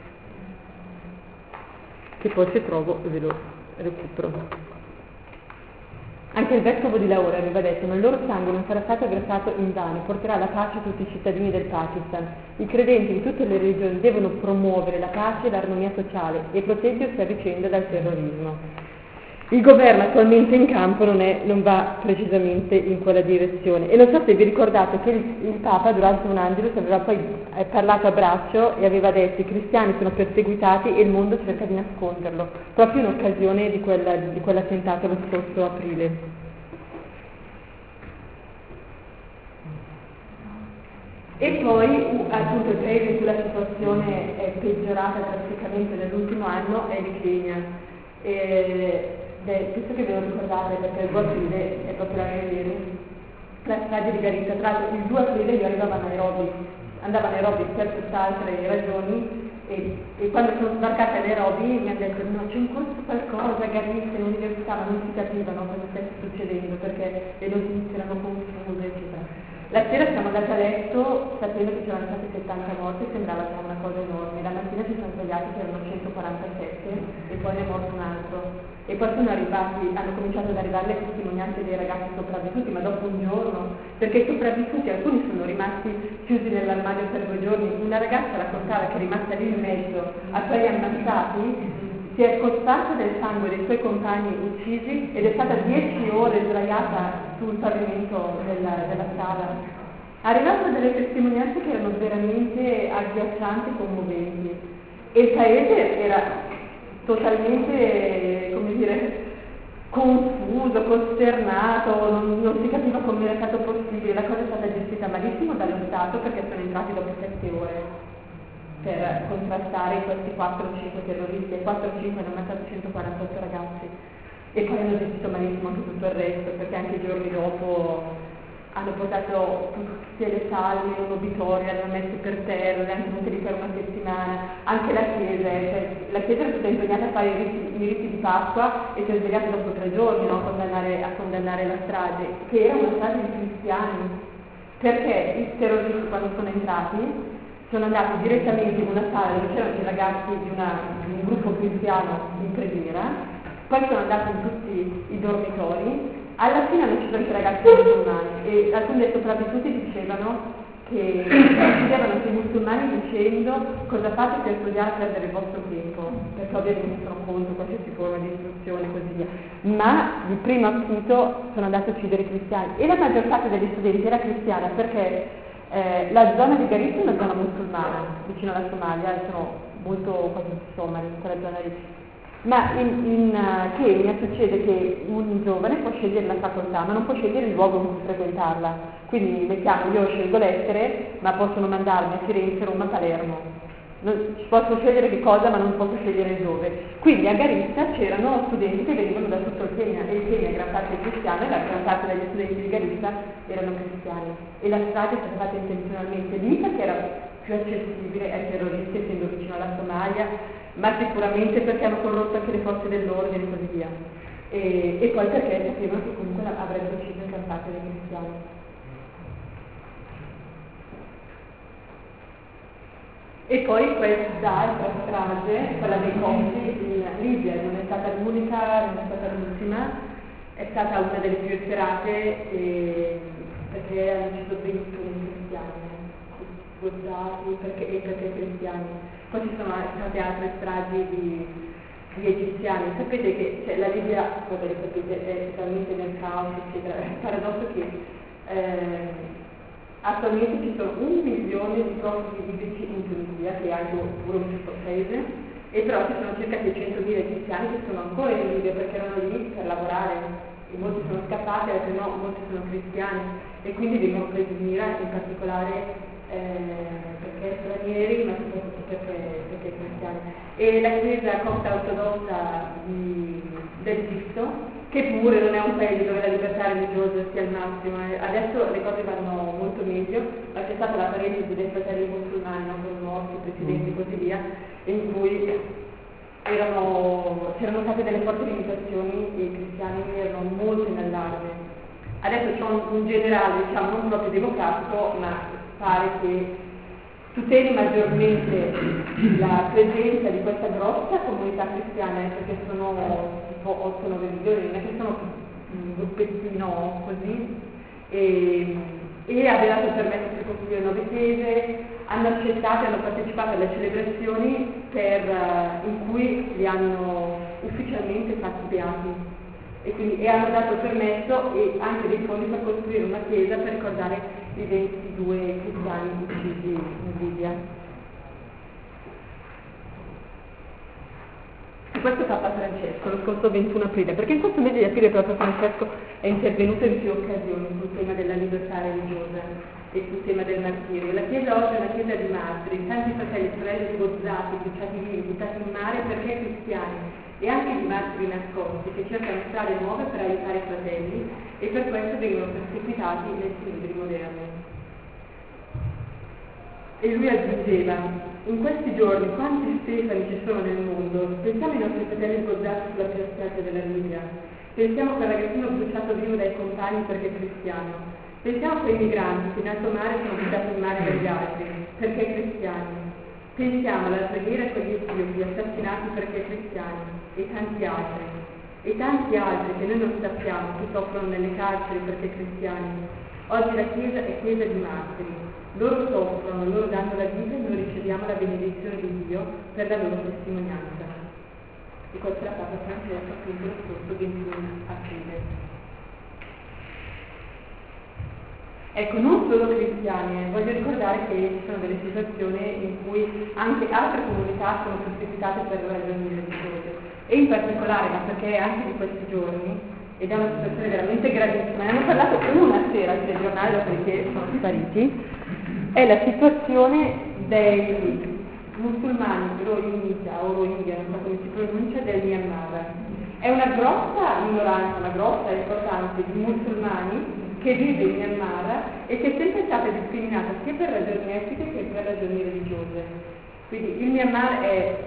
che poi se trovo ve lo recupero. Anche il vescovo di Lahore aveva detto: ma il loro sangue non sarà stato versato in vano, porterà la pace a tutti i cittadini del Pakistan. I credenti in tutte le religioni devono promuovere la pace e l'armonia sociale e proteggersi a vicenda dal terrorismo. Il governo attualmente in campo non va precisamente in quella direzione. E non so se vi ricordate che il Papa durante un Angelus aveva poi parlato a braccio e aveva detto: i cristiani sono perseguitati e il mondo cerca di nasconderlo, proprio in occasione di quell'attentato lo scorso aprile. E poi appunto il paese in cui la situazione è peggiorata drasticamente nell'ultimo anno è il Kenya. Questo che ve lo ricordate perché il 2 aprile è proprio la strage di Garissa. Tra l'altro il 2 aprile io andava a Nairobi per tutt'altre ragioni e quando sono sbarcata a Nairobi mi hanno detto: no, c'è in corso qualcosa a Garissa in università, ma non si capivano cosa stesse succedendo perché le notizie erano confuse, eccetera. La sera siamo andati a letto sapendo che c'erano state 70 morti, sembrava una cosa enorme. La mattina ci siamo svegliati che erano 147 e poi ne è morto un altro. E poi hanno cominciato ad arrivare le testimonianze dei ragazzi sopravvissuti, ma dopo un giorno, perché i sopravvissuti alcuni sono rimasti chiusi nell'armadio per 2 giorni. Una ragazza raccontava che è rimasta lì in mezzo a quelli ammazzati, si è costata del sangue dei suoi compagni uccisi ed è stata 10 ore sdraiata sul pavimento della sala. Ha arrivato delle testimonianze che erano veramente agghiaccianti e commoventi. E il paese era totalmente, come dire, confuso, costernato, non si capiva come era stato possibile. La cosa è stata gestita malissimo dallo Stato perché sono entrati dopo 7 ore per contrastare questi 4 o 5 terroristi e 4 o 5 hanno ammazzato 148 ragazzi e poi hanno gestito malissimo anche tutto il resto perché anche i giorni dopo hanno portato tutte le salme in un obitorio, le hanno messe per terra, le hanno tenute lì per una settimana, anche la chiesa era tutta impegnata a fare i riti di Pasqua e si è svegliata dopo 3 giorni a condannare la strage, che era una strage di cristiani, perché i terroristi quando sono entrati sono andati direttamente in una sala dove c'erano i ragazzi di un gruppo cristiano in preghiera, poi sono andati in tutti i dormitori, alla fine hanno ucciso anche i ragazzi musulmani e alcuni dei sopravvissuti dicevano che uccidevano i musulmani dicendo: cosa fate per studiare a perdere il vostro tempo, perché ovviamente sono contro qualsiasi forma di istruzione e così via, ma di primo acchito sono andati a uccidere i cristiani e la maggior parte degli studenti era cristiana perché la zona di Garissa è una zona musulmana, vicino alla Somalia, sono molto quasi somali in quella zona lì. Ma in Kenya succede che un giovane può scegliere la facoltà, ma non può scegliere il luogo in cui frequentarla. Quindi mettiamo, io scelgo l'Essere, ma possono mandarmi a Firenze, Roma, Palermo. Posso scegliere che cosa, ma non posso scegliere dove. Quindi a Garissa c'erano studenti che venivano da tutto il Kenya, e il Kenya è gran parte cristiano e la gran parte degli studenti di Garissa erano cristiani. E la strage è stata fatta intenzionalmente lì perché era più accessibile ai terroristi essendo vicino alla Somalia, ma sicuramente perché hanno corrotto anche le forze dell'ordine e così via. E poi perché sapevano che comunque avrebbero ucciso in gran parte dei cristiani. E poi questa strage, quella dei Copti in Libia, non è stata l'unica, non è stata l'ultima, è stata una delle più efferate perché hanno ucciso 21 cristiani, sgozzati perché cristiani. Poi ci sono state altre stragi di egiziani. Sapete che la Libia, come sapete, è totalmente nel caos, eccetera. È il paradosso che attualmente ci sono 1 milione di profughi libici in Tunisia, che è anche pure un piccolo paese, e però ci sono circa 600.000 cristiani che sono ancora in Libia perché erano lì per lavorare, e molti sono scappati, altri no, molti sono cristiani e quindi vengono presi in mira in particolare perché stranieri ma soprattutto perché cristiani. E la Chiesa copta ortodossa dell'Egitto, che pure non è un paese dove la libertà religiosa sia al massimo, adesso le cose vanno molto meglio, ma c'è stata la parentesi dei fratelli musulmani, no, con morti, presidenti e così via, in cui c'erano state delle forti limitazioni e i cristiani erano molto in allarme. Adesso c'è un generale, diciamo, non proprio democratico, ma pare che tuteli maggiormente la presenza di questa grossa comunità cristiana, perché sono tipo 8-9 milioni, non è che sono un gruppettino così, e aveva dato permesso per costruire nuove chiese, hanno accettato e hanno partecipato alle celebrazioni in cui li hanno ufficialmente fatti beati. E hanno dato permesso e anche dei fondi per costruire una chiesa per ricordare i 22 cristiani uccisi in Libia. E questo Papa Francesco lo scorso 21 aprile, perché in questo mese di aprile Papa Francesco è intervenuto in più occasioni sul tema della libertà religiosa e sul tema del martirio. La Chiesa oggi è una Chiesa di martiri, tanti fratelli e sorelle sgozzati, bruciati vivi, buttati in mare perché cristiani, e anche di martiri nascosti che cercano strade nuove per aiutare i fratelli e per questo vengono perseguitati nel sinedri moderni. E lui aggiungeva: in questi giorni quanti Stefani ci sono nel mondo? Pensiamo ai nostri fratelli sgozzati sulla prima spiaggia della Libia, pensiamo a quel ragazzino bruciato vivo dai compagni perché è cristiano, pensiamo a quei migranti che in alto mare sono buttati in mare dagli altri perché è cristiani. Pensiamo alla preghiera con gli etiopi assassinati perché cristiani e tanti altri che noi non sappiamo che soffrono nelle carceri perché cristiani. Oggi la Chiesa è Chiesa di martiri, loro soffrono, loro danno la vita e noi riceviamo la benedizione di Dio per la loro testimonianza. E questo era Papa Francesco appunto lo scorso 21 aprile. Ecco, non solo cristiani, voglio ricordare che ci sono delle situazioni in cui anche altre comunità sono perseguitate per ragioni religiose, e in particolare, ma perché anche di questi giorni, ed è una situazione veramente gravissima, ne hanno parlato una sera al telegiornale, dopodiché sono spariti, è la situazione dei musulmani Rohingya o Rohingya, non so come si pronuncia, del Myanmar. È una grossa minoranza, una grossa e importante di musulmani che vive in Myanmar e che è sempre stata discriminata sia per ragioni etiche che per ragioni religiose. Quindi il Myanmar è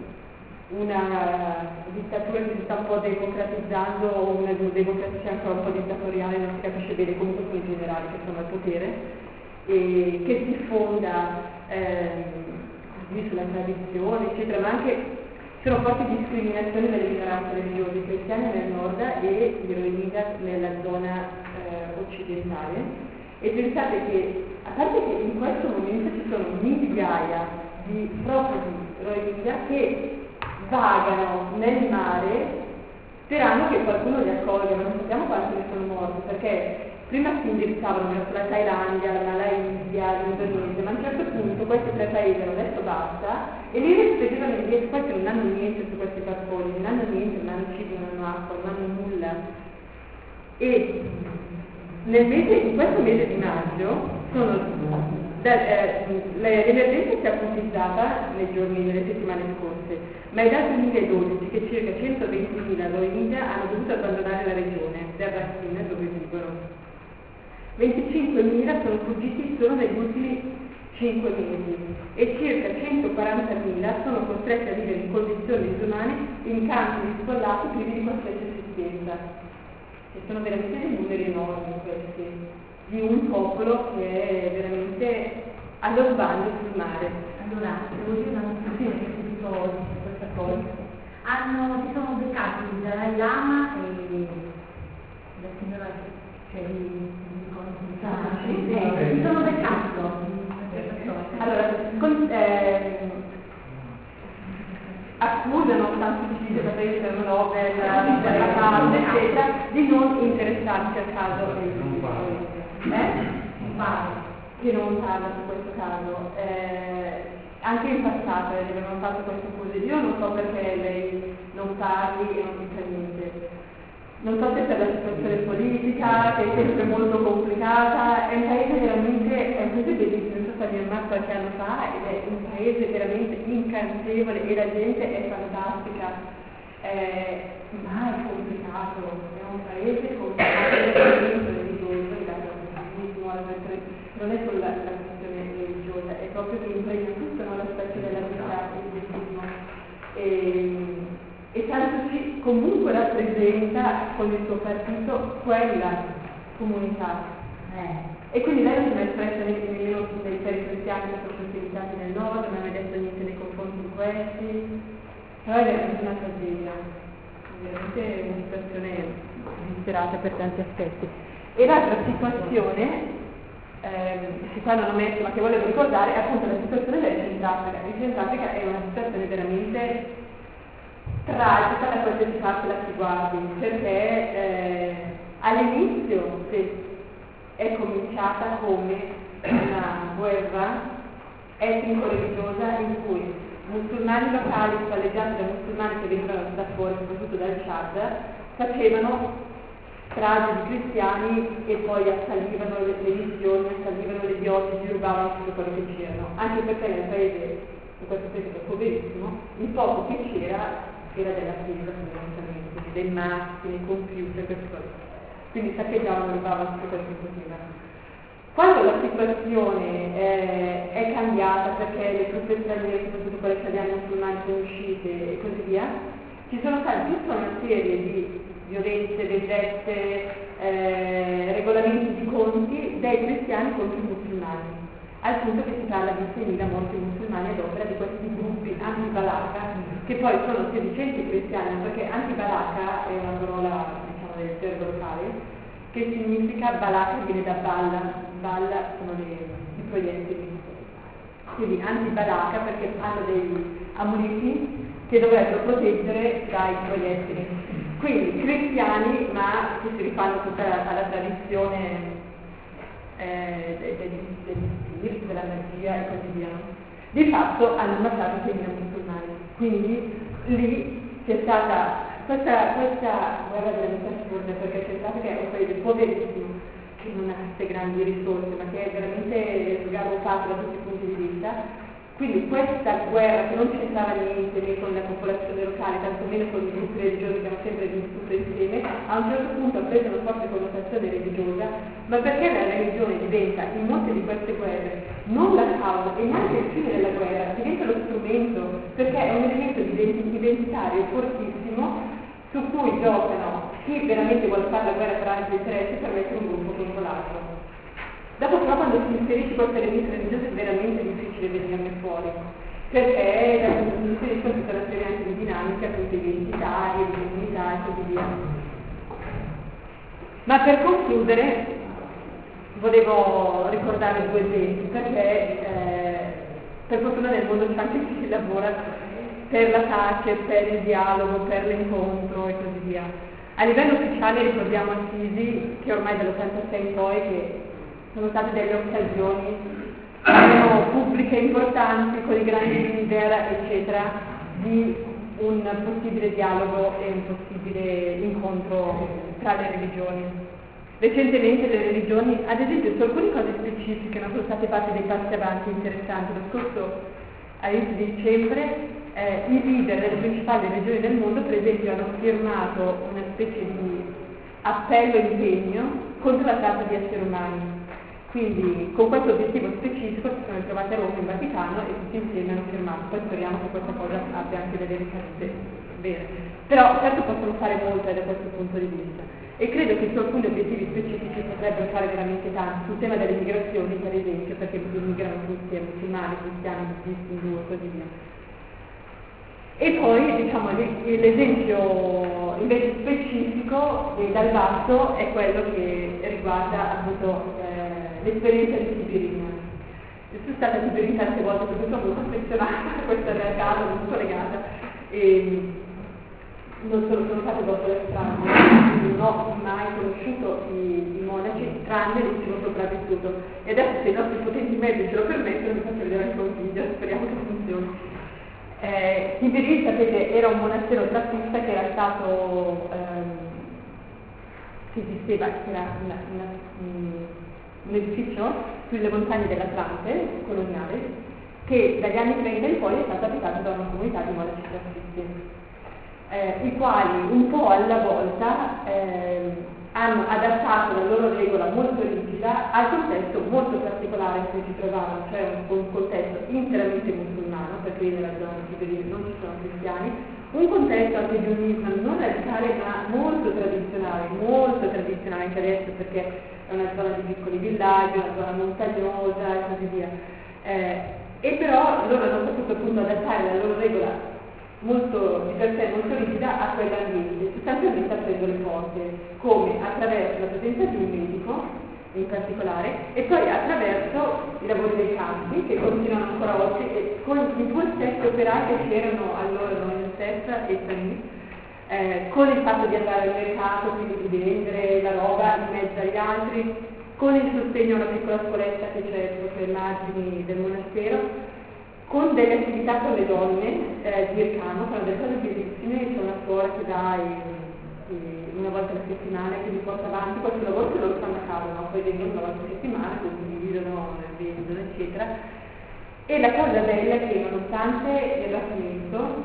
una dittatura che si sta un po' democratizzando, o una democrazia ancora un po' dittatoriale, non si capisce bene, comunque con i generali che sono al potere, e che si fonda così sulla tradizione, eccetera, ma anche sono forti discriminazioni delle minoranze religiose, i cristiani nel nord e i Rohingya nella zona occidentale. E pensate che, a parte che in questo momento ci sono migliaia di profughi Rohingya che vagano nel mare sperando che qualcuno li accolga, ma non sappiamo quanti ne sono morti, perché prima si indirizzavano verso la Thailandia, la Malaysia, l'Indonesia, ma a un certo punto questi tre paesi hanno detto basta e li rispedivano indietro, poi che non hanno niente su questi barconi, non hanno niente, non hanno cibo, non hanno acqua, non hanno nulla. E in questo mese di maggio l'emergenza si è acutizzata nelle settimane scorse, ma è dal 2012 che circa 120.000 Rohingya hanno dovuto abbandonare la regione del Rakhine dove vivono. 25.000 sono fuggiti solo negli ultimi 5 mesi e circa 140.000 sono costretti a vivere in condizioni disumane in campi di sfollati privi di qualsiasi assistenza. E sono veramente dei numeri enormi questi, di un popolo che è veramente allo sbando sul mare. Allora, devo dire una notizione che subito dice questa cosa. Si sono beccati il Dalai Lama e la signora si sono beccati accusano tanti difficili da prendere per Nobel, della pace, eccetera, di non interessarsi al caso che non parla su questo caso. anche in passato gli avevano fatto queste cose. Io non so perché lei non parli e non dica niente. Non so se per la situazione politica, che è sempre molto complicata, è un paese veramente, è un paese bellissimo, sono stata a Myanmar qualche anno fa ed è un paese veramente incantevole e la gente è fantastica, ma è complicato, è un paese complicato, non è solo la questione religiosa, è proprio che impregna tutto l'aspetto della vita e del buddismo. E tanto sì, comunque rappresenta con il suo partito quella comunità. E quindi lei non si è mai espressa nemmeno per i cristiani che sono perseguitati nel nord, non aveva detto niente nei confronti di questi, però è veramente una tragedia, veramente una situazione disperata per tanti aspetti. E l'altra situazione, che qua non ho messo ma che volevo ricordare, è appunto la situazione del Centrafrica. Il Centrafrica è una situazione veramente tragica da qualsiasi parte la si guardi, perché all'inizio è cominciata come una guerra etnico-religiosa in cui musulmani locali spalleggiati da musulmani che venivano da fuori, soprattutto dal Chad, facevano stragi di cristiani e poi assalivano le missioni, assalivano le diocesi, rubavano tutto quello che c'erano, anche perché nel paese, in questo paese poverissimo, il poco che c'era era della Chiesa, fondamentalmente, dei macchine, computer, queste cose. Quindi saccheggiavano, rubavano tutto quello che potevano. Quando la situazione è cambiata perché le truppe straniere, soprattutto quelle italiane musulmane, sono uscite e così via, ci sono state tutta una serie di violenze, vendette, regolamenti di conti dei cristiani contro i musulmani, al punto che si parla di 6.000 morti musulmani ad opera di questi gruppi anti-Balaka, che poi sono sedicenti cristiani, perché anti-Balaka è una parola, diciamo, del gergo locale, che significa Balaka viene da balla sono i proiettili. Quindi anti-Balaka perché hanno dei amuleti che dovrebbero proteggere dai proiettili. Quindi cristiani, ma che si rifanno tutta alla tradizione degli spiriti, della magia e così via. Di fatto hanno ammazzato 6.000 musulmani. Quindi lì c'è stata questa guerra veramente assurda, perché pensate che è un paese poverissimo, che non ha queste grandi risorse, ma che è veramente sgarrotato da tutti i punti di vista. Quindi questa guerra, che non c'entrava niente né con la popolazione locale, tantomeno con i gruppi religiosi che hanno sempre vissuto insieme, a un certo punto ha preso una forte connotazione religiosa, ma perché la religione diventa, in molte di queste guerre, non la causa e neanche il fine della guerra, diventa lo strumento, perché è un elemento identitario fortissimo su cui giocano chi veramente vuole fare la guerra per altri interessi per mettere un gruppo contro l'altro. Dopo però quando si inserisce questo elemento religioso è veramente difficile venirne fuori, perché si inseriscono tutta una serie anche di dinamiche appunto identitarie, di comunità e così via. Ma per concludere volevo ricordare due esempi, perché per fortuna nel mondo c'è anche chi lavora per la pace, per il dialogo, per l'incontro e così via. A livello ufficiale ricordiamo Assisi, che ormai dall'86 in poi che sono state delle occasioni pubbliche importanti con i grandi leader eccetera di un possibile dialogo e un possibile incontro tra le religioni. Recentemente le religioni, ad esempio su alcune cose specifiche, non sono state fatte dei passi avanti interessanti. Lo scorso all'inizio di dicembre i leader delle principali religioni del mondo per esempio hanno firmato una specie di appello impegno contro la tratta di esseri umani. Quindi con questo obiettivo specifico si sono ritrovati a Roma in Vaticano e tutti insieme hanno firmato. Poi speriamo che questa cosa abbia anche delle ricadute vere. Però certo possono fare molto da questo punto di vista. E credo che su alcuni obiettivi specifici potrebbero fare veramente tanto. Sul tema delle migrazioni, per esempio, perché immigrano tutti, musulmani, cristiani, buddisti, indù e così via. E poi diciamo l'esempio invece specifico dal basso è quello che riguarda appunto l'esperienza di Sibirina. Io sono stata a Sibirina tante volte perché sono molto affezionata a questa realtà, sono molto legata e non sono stata dopo le strade, quindi non ho mai conosciuto i monaci tranne l'ultimo sopravvissuto e adesso se i nostri potenti mezzi ce lo permettono vi faccio vedere anche un video, speriamo che funzioni. Tiberin, sapete, era un monastero trappista che era stato, che esisteva, che era un edificio sulle montagne dell'Atlante, coloniale, che dagli anni 30 in poi è stato abitato da una comunità di monaci trappisti, i quali un po' alla volta hanno adattato la loro regola molto rigida al contesto molto particolare in cui si trovavano, cioè un contesto interamente musulmano, perché nella zona di Tiberin non ci sono cristiani, un contesto anche di un Islam non radicale ma molto tradizionale anche adesso, perché è una zona di piccoli villaggi, una zona montagnosa e così via. E però loro hanno saputo appunto adattare la loro regola molto di per sé molto rigida a quell'ambiente, sostanzialmente aprendo le porte, come attraverso la presenza di un medico in particolare, e poi attraverso i lavori dei campi che continuano ancora oggi, e con i due stessi operai che c'erano allora, noi stessa e Sani, con il fatto di andare al mercato, quindi di vendere la roba in mezzo agli altri, con il sostegno a una piccola scuoletta che c'è proprio ai margini del monastero, con delle attività con le donne di Ercano, fanno delle cose bellissime, c'è una suora che dà una volta alla settimana, che li porta avanti questo lavoro che loro fanno a casa, no? Poi vengono una volta a settimana, poi dividono, vendono, eccetera. E la cosa bella è che nonostante il rapimento,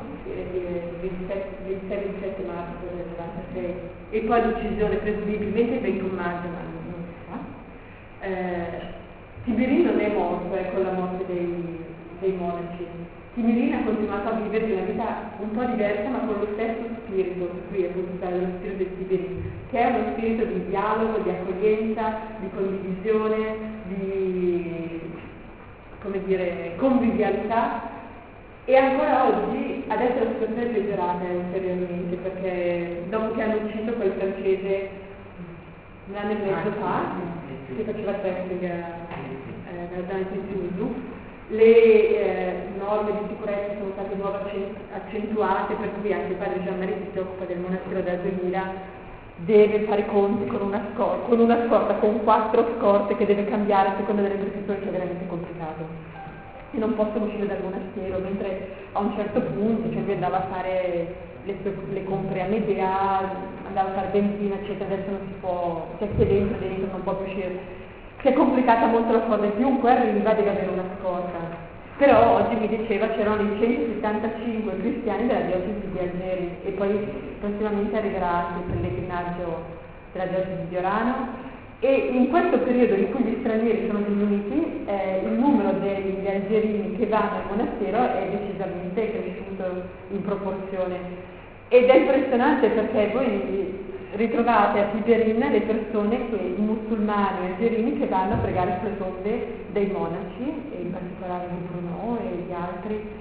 26-27 marzo del 96, e poi l'uccisione presumibilmente il 21 maggio, ma non si sa, Tiberin non è morto con la morte dei monaci. Tiberin ha continuato a vivere una vita un po' diversa ma con lo stesso spirito, qui è appunto lo spirito del Tiberin, che è uno spirito di dialogo, di accoglienza, di condivisione, di, come dire, convivialità. E ancora oggi, adesso la situazione è peggiorata ulteriormente, perché dopo che hanno ucciso quel francese un anno e mezzo fa, che faceva traffic nella zona di Timbuktu, le norme di sicurezza sono state nuove accentuate, per cui anche il padre Jean-Marie, che si occupa del monastero dal 2000, deve fare i conti con una scorta, con 4 scorte che deve cambiare a seconda delle prescrizioni, che è veramente complicato. E non possono uscire dal monastero, mentre a un certo punto, cioè lui andava a fare le compre a Medea, andava a fare benzina, eccetera, adesso non si può, cioè se dentro non può più uscire. Si è complicata molto la cosa, e chiunque arriva deve avere una scorta. Però oggi mi diceva c'erano i 175 cristiani della diocesi di Algeri, e poi prossimamente arriverà anche il pellegrinaggio della diocesi di Orano. E in questo periodo in cui gli stranieri sono diminuiti, il numero degli algerini che vanno al monastero è decisamente cresciuto in proporzione. Ed è impressionante perché voi ritrovate a Tiberin le persone, i musulmani algerini, che vanno a pregare sulle tombe dei monaci, e in particolare di Bruno e di altri,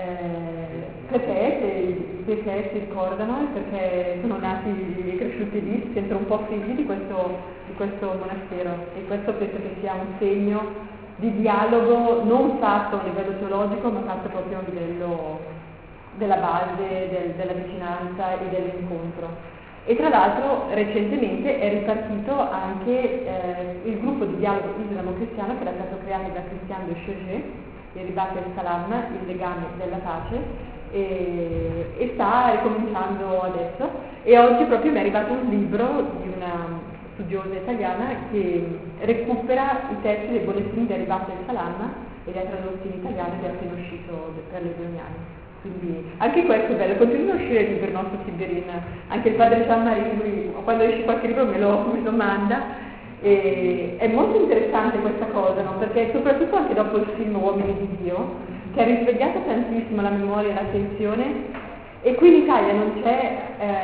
perché si ricordano e perché sono nati e cresciuti lì, si sentono un po' figli di questo monastero, e questo penso che sia un segno di dialogo non fatto a livello teologico ma fatto proprio a livello della base, della vicinanza e dell'incontro. E tra l'altro recentemente è ripartito anche il gruppo di dialogo islamo-cristiano che era stato creato da Christian de Chauget, il Ribat el-Salam, il legame della pace, e sta ricominciando adesso. E oggi proprio mi è arrivato un libro di una studiosa italiana che recupera i testi dei bollettini del Ribat el-Salam e li ha tradotti in italiano ed è appena uscito per le Legnani. Quindi anche questo è bello, continua a uscire libri il nostro Tiberin, anche il padre Jean-Marie, lui quando esce qualche libro me lo manda, e è molto interessante questa cosa, no? Perché soprattutto anche dopo il film Uomini di Dio, che ha risvegliato tantissimo la memoria e l'attenzione, e qui in Italia non c'è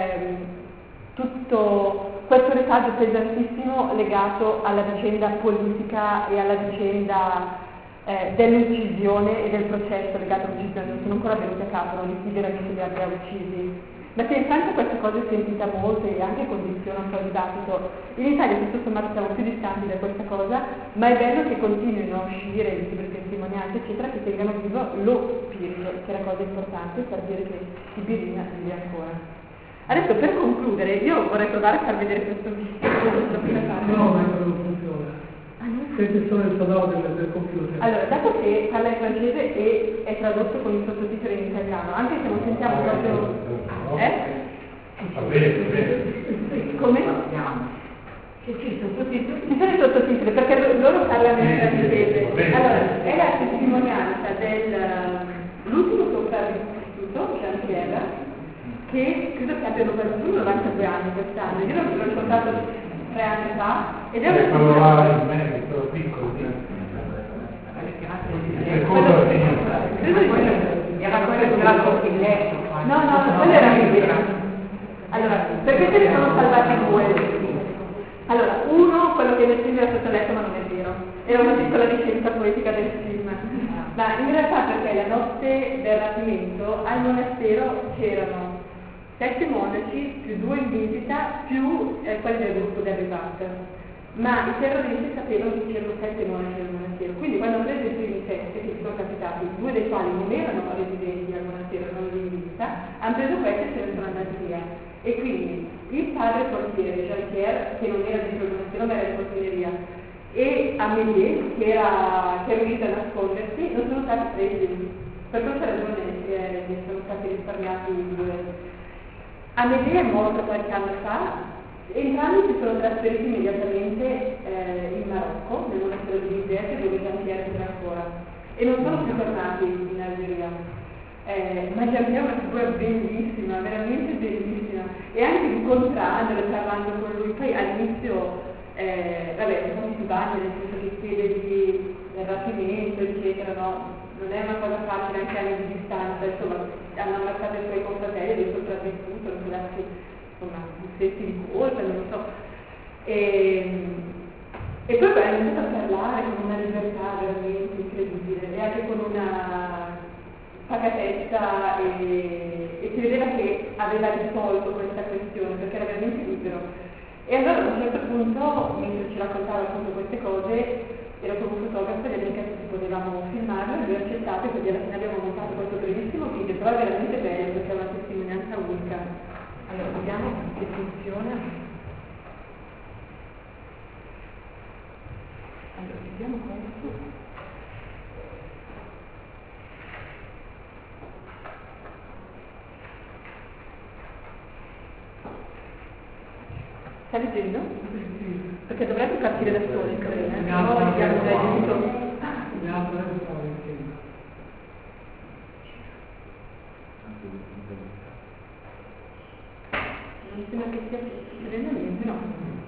tutto questo retaggio pesantissimo legato alla vicenda politica e alla vicenda dell'uccisione e del processo legato all'uccisione. Non sono ancora venuti a capo, non li veramente li abbia uccisi. Ma se in Francia questa cosa è sentita molto e anche condiziona un po' il dibattito, in Italia tutto sommato siamo più distanti da questa cosa, ma è bello che continuino a uscire libri, testimonianze, eccetera, che tengano vivo lo spirito, che è la cosa importante per dire che Tiberin vive ancora. Adesso per concludere, io vorrei provare a far vedere questo video. No, ma non funziona. Sente solo il sonoro del computer. Allora, dato che parla in francese e è tradotto con i sottotitoli in italiano, anche se non sentiamo proprio... Va bene. Come? Ci sottotitoli. Ci sono i sottotitoli perché loro parlano in francese. Allora, è la testimonianza dell'ultimo sopravvissuto, Jean-Pierre, che credo che abbiano qualcuno 92 anni quest'anno. Io l'ho raccontato 3 anni fa ed è una quello là in merito, piccolo, Era quello che era il letto. No, quello era libero. Allora, perché se ne sono salvati 2? Allora, uno, quello che nel film era sotto letto, ma non è vero. Era una piccola licenza poetica del film. Ma in realtà perché la notte del rapimento al monastero c'erano 7 monaci, più 2 in visita, più quelli del gruppo del Rivat. Ma i terroristi sapevano che c'erano 7 monaci al monastero. Quindi quando hanno preso i primi 7 che si sono capitati, 2 dei quali non erano residenti al monastero, erano di visita, hanno preso questi e se ne sono andati via. E quindi il padre portiere, Jean-Pierre, che non era dentro il monastero ma era in portineria, e Amélie, che era riuscita a nascondersi, non sono stati presi. Per questa ragione sono stati risparmiati i 2. Amélie è morto qualche anno fa. Entrambi si sono trasferiti immediatamente in Marocco, nel monastero di Bizerte, dove Jean-Pierre era ancora, e non sono più tornati in Algeria. Ma Jean-Pierre è una figura bellissima, veramente bellissima, e anche incontrandolo, parlando con lui, poi all'inizio, sono più bagni, nel senso che chiede del rapimento, eccetera, no? Non è una cosa facile anche anni di distanza, insomma, hanno ammazzato i suoi confratelli, il sopravvissuto, non so darsi, insomma, difetti di colpa, non lo so. E poi è iniziato a parlare con una libertà veramente incredibile, e anche con una pacatezza, e si vedeva che aveva risolto questa questione, perché era veramente libero. E allora a un certo punto, mentre ci raccontava appunto queste cose, ero come fotografo e mi ha chiesto se potevamo filmarlo, e lui ha accettato, e quindi alla fine abbiamo montato questo brevissimo video, però è veramente bello perché è una testimonianza unica. Allora, vediamo se funziona. Allora, vediamo questo. Sta leggendo? Perché dovrebbe partire da solo in teoria, però abbiamo già aiuto. Non sembra che stia succedendo niente, no?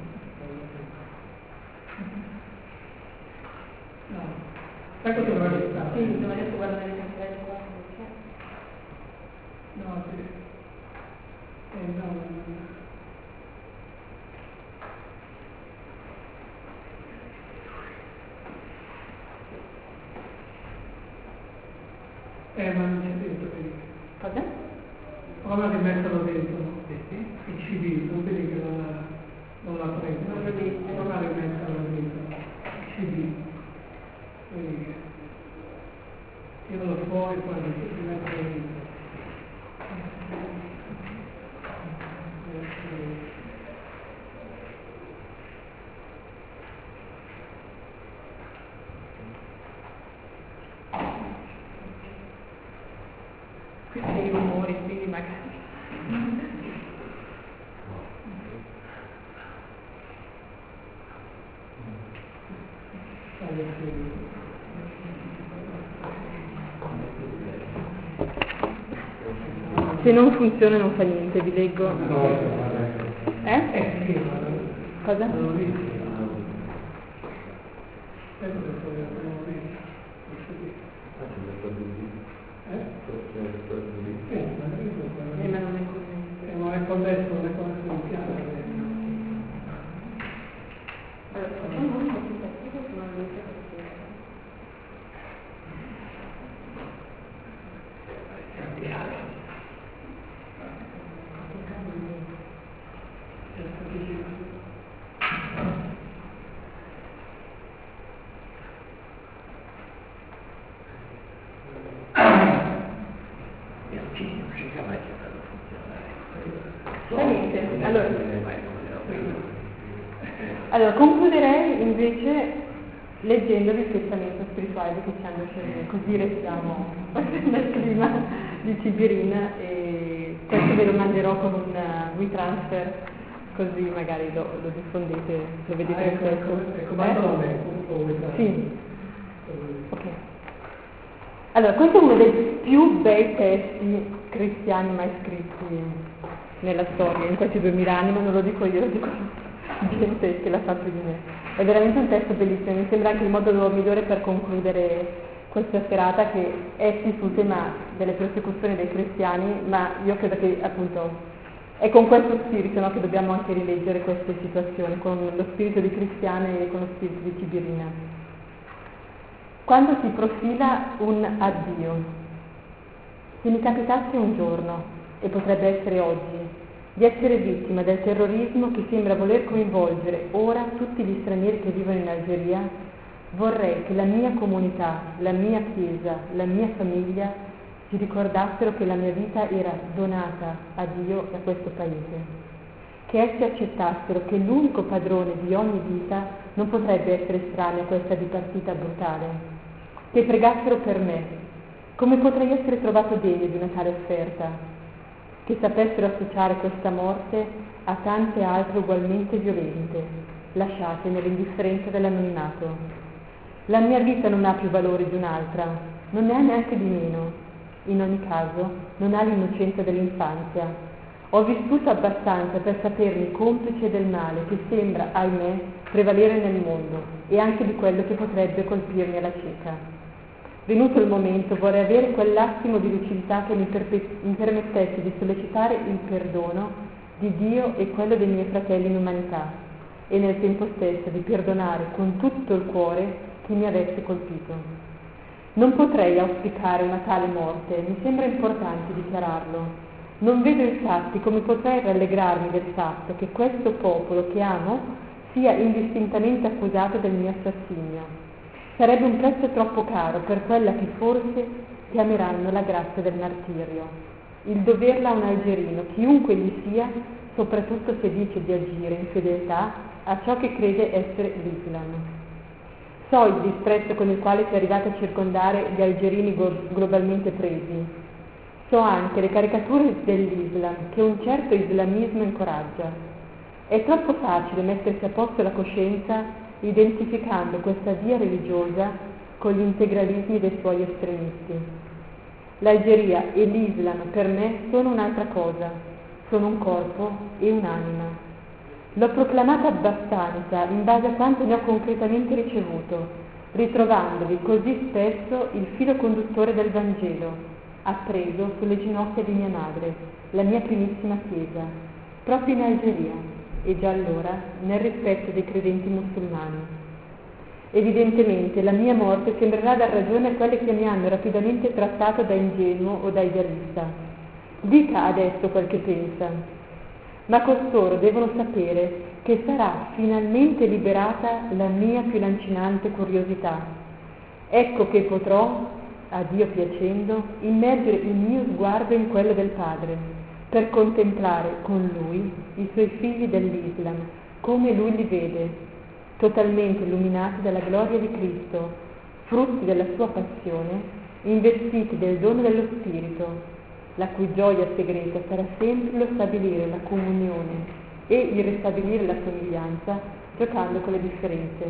No. Ecco che dovrebbe stare. Sì, non riesco a guardare il cartello qua. No, sì. No. Ma non c'è dentro, vedi? Cosa? Prova di metterlo dentro, il CD, non vedi che non l'ha preso. Non lo vedo. Prova di metterlo dentro, il CD. Vedi che tiralo fuori, poi ti metto dentro. Questi sono i rumori, quindi magari. Se non funziona non fa niente, vi leggo. Cosa? Ma non è così. Non è connesso, non è connesso in piano. Allora, facciamo un po' più cattivo se non lo riesco a capire. Allora, concluderei invece leggendovi il testamento spirituale di Cristiano Sciarré, così restiamo nel clima di Cibirin, e questo ve lo manderò con un WeTransfer, così magari lo diffondete, lo vedete nel testo. Sì. Ok. Allora, questo è uno dei più bei testi cristiani mai scritti nella storia, in questi 2000 anni, ma non lo dico io, lo dico gente che l'ha fatto di me. È veramente un testo bellissimo, mi sembra anche il modo migliore per concludere questa serata, che è sì sul tema delle persecuzioni dei cristiani, ma io credo che appunto è con questo spirito, no, che dobbiamo anche rileggere queste situazioni, con lo spirito di Cristiane e con lo spirito di Cibirina. Quando si profila un addio, se mi capitasse un giorno, e potrebbe essere oggi, di essere vittima del terrorismo che sembra voler coinvolgere ora tutti gli stranieri che vivono in Algeria, vorrei che la mia comunità, la mia chiesa, la mia famiglia si ricordassero che la mia vita era donata a Dio da questo paese, che essi accettassero che l'unico padrone di ogni vita non potrebbe essere estraneo a questa dipartita brutale, che pregassero per me, come potrei essere trovato degno di una tale offerta, che sapessero associare questa morte a tante altre ugualmente violente, lasciate nell'indifferenza dell'anonimato. La mia vita non ha più valore di un'altra, non ne ha neanche di meno. In ogni caso, non ha l'innocenza dell'infanzia. Ho vissuto abbastanza per sapermi complice del male che sembra, ahimè, prevalere nel mondo e anche di quello che potrebbe colpirmi alla cieca. Venuto il momento, vorrei avere quell'attimo di lucidità che mi permettesse di sollecitare il perdono di Dio e quello dei miei fratelli in umanità, e nel tempo stesso di perdonare con tutto il cuore chi mi avesse colpito. Non potrei auspicare una tale morte, mi sembra importante dichiararlo. Non vedo infatti come potrei rallegrarmi del fatto che questo popolo che amo sia indistintamente accusato del mio assassinio. Sarebbe un prezzo troppo caro per quella che forse chiameranno la grazia del martirio. Il doverla a un algerino, chiunque gli sia, soprattutto se dice di agire in fedeltà a ciò che crede essere l'Islam. So il disprezzo con il quale si è arrivati a circondare gli algerini globalmente presi. So anche le caricature dell'Islam che un certo islamismo incoraggia. È troppo facile mettersi a posto la coscienza identificando questa via religiosa con gli integralismi dei suoi estremisti. L'Algeria e l'Islam per me sono un'altra cosa, sono un corpo e un'anima. L'ho proclamata abbastanza in base a quanto ne ho concretamente ricevuto, ritrovandovi così spesso il filo conduttore del Vangelo, appreso sulle ginocchia di mia madre, la mia primissima chiesa, proprio in Algeria, e già allora nel rispetto dei credenti musulmani. Evidentemente la mia morte sembrerà dar ragione a quelle che mi hanno rapidamente trattato da ingenuo o da idealista. Dica adesso quel che pensa, ma costoro devono sapere che sarà finalmente liberata la mia più lancinante curiosità. Ecco che potrò, a Dio piacendo, immergere il mio sguardo in quello del Padre, per contemplare con lui i suoi figli dell'Islam, come lui li vede, totalmente illuminati dalla gloria di Cristo, frutti della sua passione, investiti del dono dello Spirito, la cui gioia segreta sarà sempre lo stabilire la comunione e il ristabilire la somiglianza, giocando con le differenze.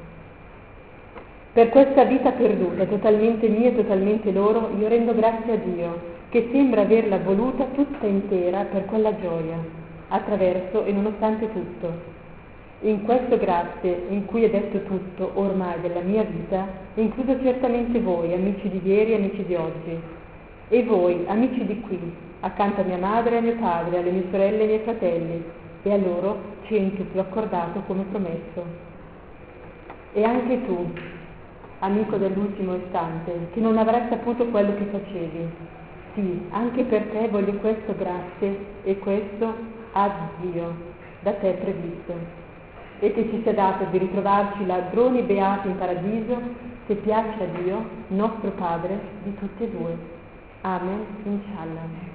Per questa vita perduta, totalmente mia e totalmente loro, io rendo grazie a Dio, che sembra averla voluta tutta intera per quella gioia, attraverso e nonostante tutto. In questo grazie, in cui è detto tutto ormai della mia vita, includo certamente voi, amici di ieri e amici di oggi, e voi, amici di qui, accanto a mia madre e a mio padre, alle mie sorelle e ai miei fratelli, e a loro centuplo accordato come promesso. E anche tu, amico dell'ultimo istante, che non avrai saputo quello che facevi, sì, anche per te voglio questo grazie e questo addio da te previsto, e che ci sia dato di ritrovarci ladroni beati in paradiso, se piace a Dio, nostro Padre, di tutti e due. Amen, inshallah.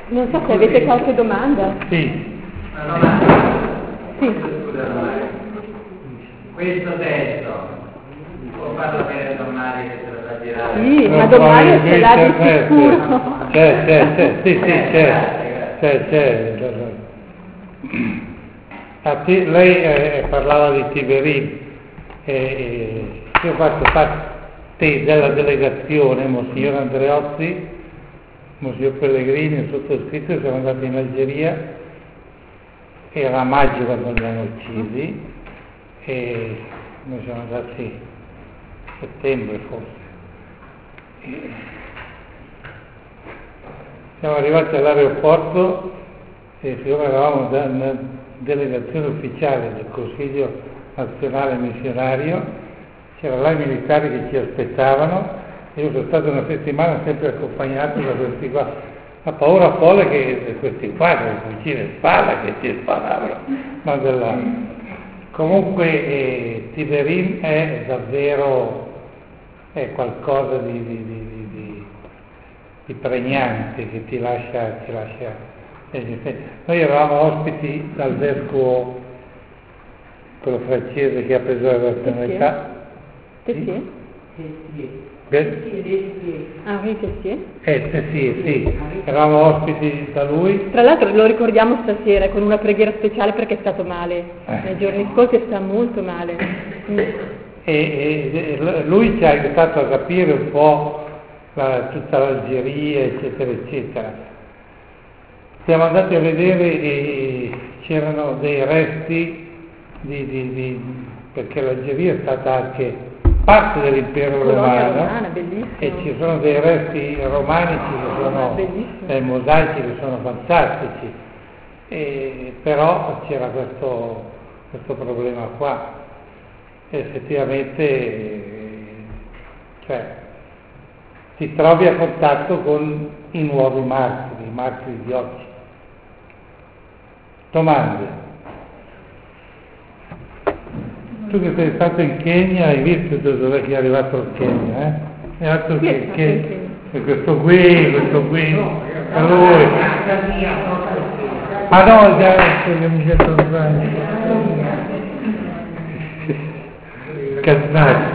Non so se avete qualche domanda. Sì. Sì. Questo testo può farlo bene Domani che se lo fa girare? Sì, ma domani ce l'ha di sicuro. C'è. Lei parlava di Tiberin, io ho fatto parte della delegazione, Monsignor Andreotti, Monsignor Pellegrini, il sottoscritto, siamo andati in Algeria, era a maggio quando li hanno uccisi, e noi siamo andati a settembre forse. Siamo arrivati all'aeroporto e siccome eravamo una delegazione ufficiale del Consiglio Nazionale Missionario, c'erano là i militari che ci aspettavano, e io sono stato una settimana sempre accompagnato da questi qua, a paura folle che questi qua, con il fucile in spalla, che ci sparavano, ma comunque Tiberin è davvero qualcosa di pregnante che ti lascia. Noi eravamo ospiti dal vescovo, quello francese che ha preso la nazionalità. Tessier? Henri Tessier? Sì. Eravamo ospiti da lui. Tra l'altro lo ricordiamo stasera con una preghiera speciale perché è stato male. Nei giorni scorsi sta molto male. E lui ci ha aiutato a capire un po' tutta l'Algeria, eccetera, eccetera. Siamo andati a vedere e c'erano dei resti perché l'Algeria è stata anche parte dell'impero romano, e ci sono dei resti romanici che sono dei mosaici che sono fantastici, però c'era questo problema qua. Effettivamente ti trovi a contatto con i nuovi martiri, i martiri di oggi. Domande? Tu che sei stato in Kenya hai visto dov'è che è arrivato il Kenya, È altro che questo qui, a lui. Ma no, già che mi sento Cazzati.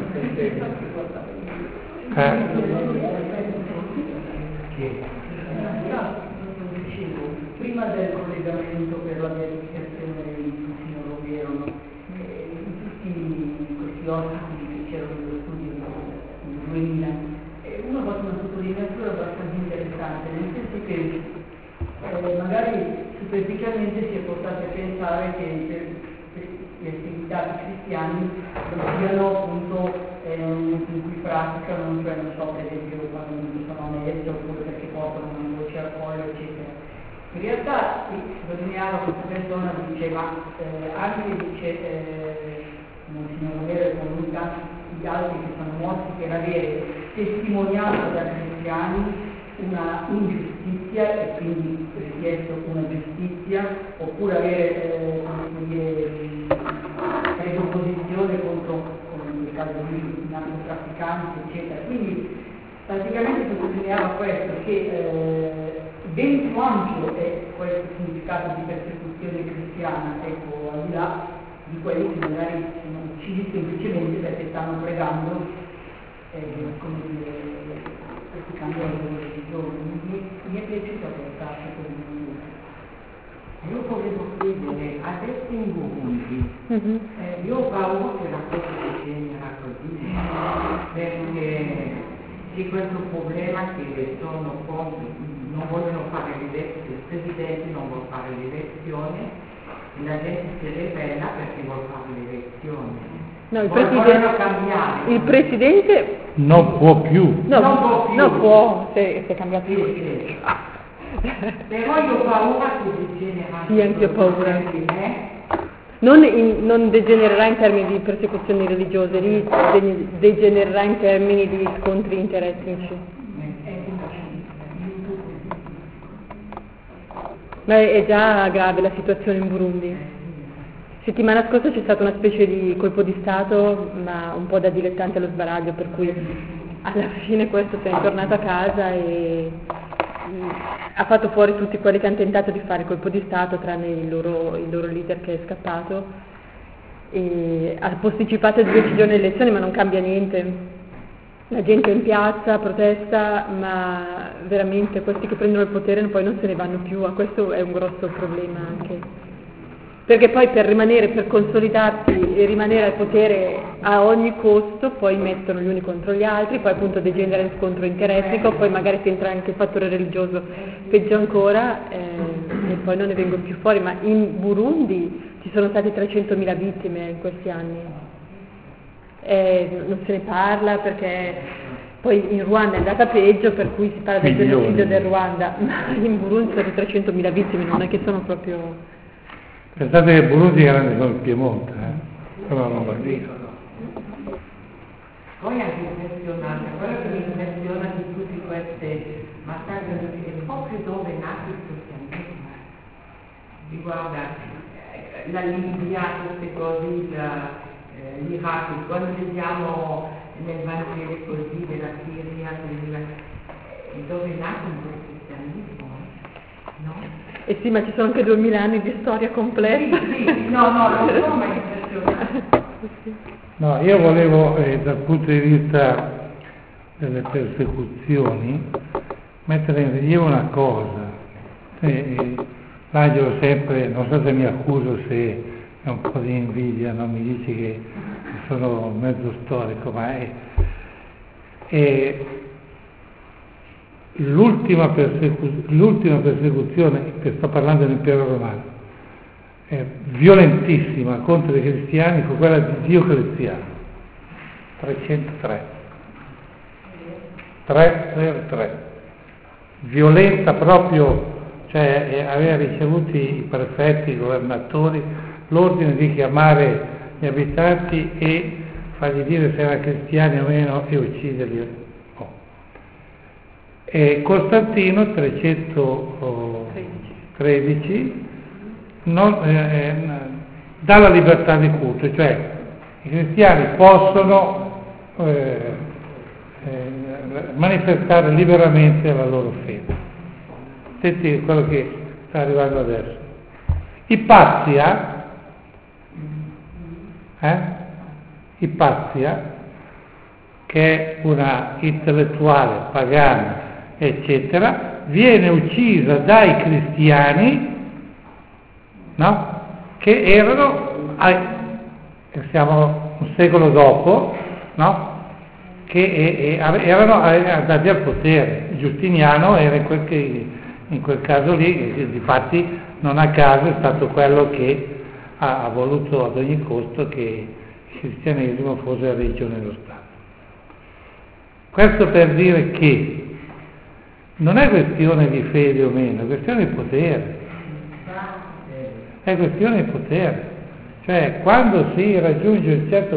Prima del collegamento per la beatificazione di signor Roberto, in tutti questi ospiti che c'erano nello studio nel 2000, uno ha fatto una sottolineatura abbastanza interessante, nel senso che magari superficialmente si è portati a pensare che le attività cristiani non siano appunto in cui praticano, cioè non so, per esempio quando sono a mezzo oppure perché portano una voce al collo, eccetera. In realtà si sottolineava questa persona, diceva anche Monsignor Romero e con lui tanti gli altri che sono morti per avere testimoniato da cristiani una ingiustizia e quindi richiesto una giustizia, oppure avere preso posizione contro, come nel caso di narcotrafficanti, eccetera. Quindi praticamente sottolineava questo, che ben più ampio è questo significato di persecuzione cristiana, ecco, al di là di quelli che magari sono uccisi semplicemente perché stanno pregando, come dire, praticando la loro religione. Mi è piaciuta questa sottolineatura. Io volevo chiedere, adesso in Burundi, io ho paura che la cosa degenera così, perché c'è questo problema che sono non vogliono fare l'elezione, il presidente non vuole fare l'elezione, e la gente si ribella perché vuole fare l'elezione. No, il presidente non può più. Non può, si è cambiato. Sì. Però io ho paura che degenera. Sì, anche ho paura. Non degenererà in termini di persecuzioni religiose, degenererà in termini di scontri interetnici. Ma è già grave la situazione in Burundi. Settimana scorsa c'è stata una specie di colpo di Stato, ma un po' da dilettante allo sbaraglio, per cui alla fine questo se n'è tornato a casa e ha fatto fuori tutti quelli che hanno tentato di fare colpo di Stato, tranne il loro leader che è scappato, e ha posticipato di 10 giorni le elezioni, ma non cambia niente. La gente è in piazza, protesta, ma veramente questi che prendono il potere poi non se ne vanno più, questo è un grosso problema anche. Perché poi per consolidarsi e rimanere al potere a ogni costo, poi mettono gli uni contro gli altri, poi appunto degenera in scontro interetnico, poi magari si entra anche il fattore religioso, peggio ancora, e poi non ne vengono più fuori. Ma in Burundi ci sono state 300.000 vittime in questi anni. Non se ne parla perché poi in Ruanda è andata peggio, per cui si parla del genocidio del Ruanda, ma in Burundi sono 300.000 vittime, non è che sono proprio... Pensate che Burundi è grande come il Piemonte, però non va via. Poi anche impressionante, quello che mi impressiona di tutti questi massacri è proprio dove è nato il cristianesimo. Riguarda la Libia, queste cose, l'Iraq, quando vediamo nel Vangelo così della Siria, dove è nato il cristianesimo, no? Eh sì, ma ci sono anche 2000 anni di storia complessa. Sì, no, non sono mai impressionante. No, io volevo, dal punto di vista delle persecuzioni, mettere in rilievo una cosa. L'Angelo sempre, non so se mi accuso, se è un po' di invidia, non mi dici che sono mezzo storico, ma è l'ultima persecuzione, che sto parlando dell'impero romano, è violentissima contro i cristiani, fu quella di Diocleziano, 303, violenta proprio, cioè aveva ricevuto i prefetti, i governatori, l'ordine di chiamare gli abitanti e fargli dire se erano cristiani o meno e ucciderli. E Costantino 313 dà la libertà di culto, cioè i cristiani possono manifestare liberamente la loro fede. Senti quello che sta arrivando adesso. Ipazia, che è una intellettuale pagana, eccetera, viene uccisa dai cristiani, no? Che erano, siamo un secolo dopo, no? Che erano andati al potere. Giustiniano era in quel caso lì, difatti non a caso è stato quello che ha voluto ad ogni costo che il cristianesimo fosse la religione dello Stato. Questo per dire che non è questione di fede o meno, è questione di potere. È questione di potere. Cioè, quando si raggiunge un certo...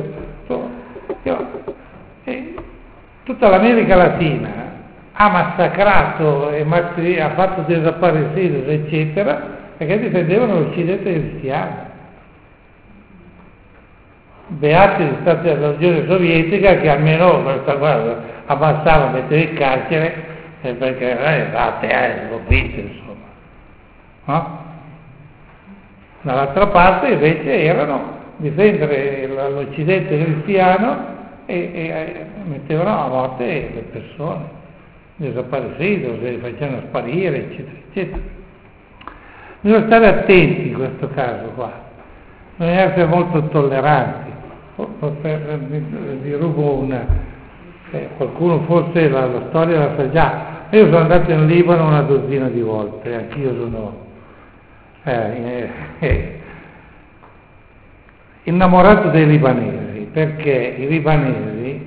tutta l'America Latina ha massacrato e ha fatto desaparecidos, eccetera, perché difendevano l'Occidente cristiano. Beati gli stati dell'Unione Sovietica che almeno abbassavano, metteva in carcere, perché lo vite, insomma. No? Dall'altra parte invece erano difendere l'Occidente cristiano e mettevano a morte le persone, desaparecidos, le facevano sparire, eccetera, eccetera. Bisogna stare attenti in questo caso qua, bisogna essere molto tolleranti. Vi rubo qualcuno forse la storia la sa già. Io sono andato in Libano una dozzina di volte, anch'io sono innamorato dei libanesi, perché i libanesi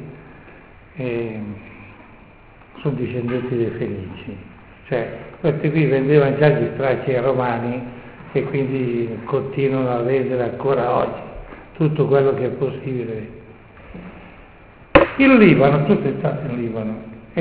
sono discendenti dei Fenici, cioè questi qui vendevano già gli stracci ai romani e quindi continuano a vendere ancora oggi tutto quello che è possibile. Il Libano, tu sei stato in Libano,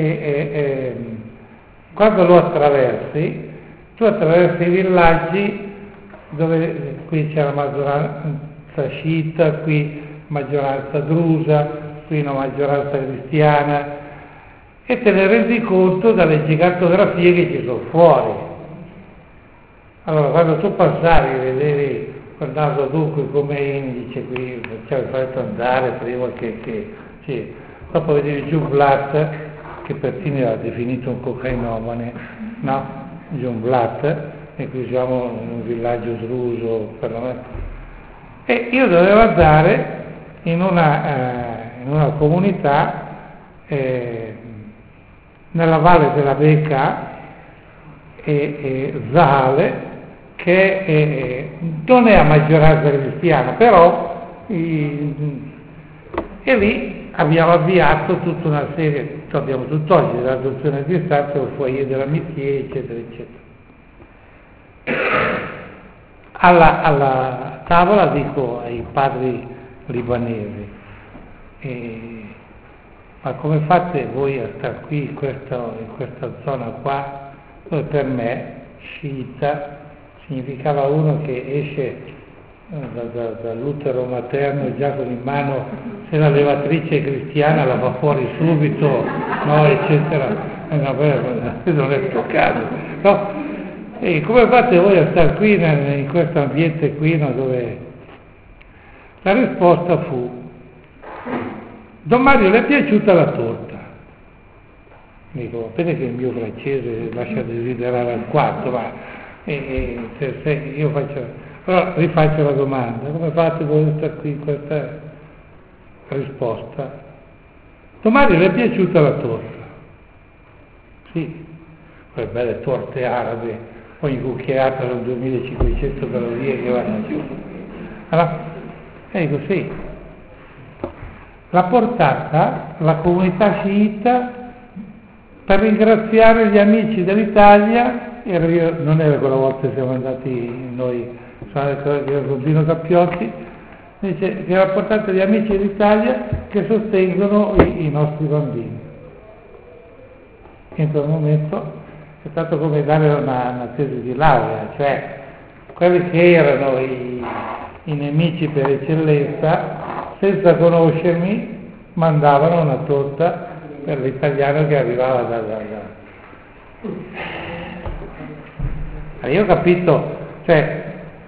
quando lo attraversi, tu attraversi i villaggi dove qui c'è la maggioranza sciita, qui maggioranza drusa, qui una maggioranza cristiana, e te ne rendi conto dalle gigantografie che ci sono fuori. Allora, quando tu passavi e vedevi quel naso dunque come indice qui, ci avevi fatto andare prima sì. Dopo vedevi John Blatt, che persino era definito un cocainomane, no? John Blatt, e qui siamo in un villaggio sruso, perlomeno. E io dovevo andare in una comunità nella valle della Beca e Zale, che non è a maggioranza cristiana, però e lì abbiamo avviato tutta una serie, abbiamo tutt'oggi, dell'adozione di Stato, il foyer dell'amicizia, eccetera, eccetera. Alla tavola dico ai padri libanesi, ma come fate voi a stare qui in questa zona qua, dove per me sciita significava uno che esce dall'utero materno già con in mano, se la levatrice cristiana la fa fuori subito, no, eccetera. Non è il tuo caso, no? E come fate voi a stare qui in questo ambiente qui, no, dove la risposta fu: Don Mario, le è piaciuta la torta? Dico, appena che il mio francese lascia desiderare alquanto, ma se io faccio, però rifaccio la domanda: come fate voi a stare qui in questa risposta? Don Mario, le è piaciuta la torta? Sì, quelle belle torte arabe, ogni cucchiaiata sono 2500 calorie che vanno giù. Allora, dico sì. L'ha portata la comunità sciita per ringraziare gli amici dell'Italia, non era quella volta che siamo andati noi, con Dino Cappiotti, dice che l'ha portata gli amici dell'Italia che sostengono i nostri bambini. In quel momento è stato come dare una tesi di laurea, cioè quelli che erano i nemici per eccellenza, senza conoscermi, mandavano una torta per l'italiano che arrivava Io ho capito, cioè,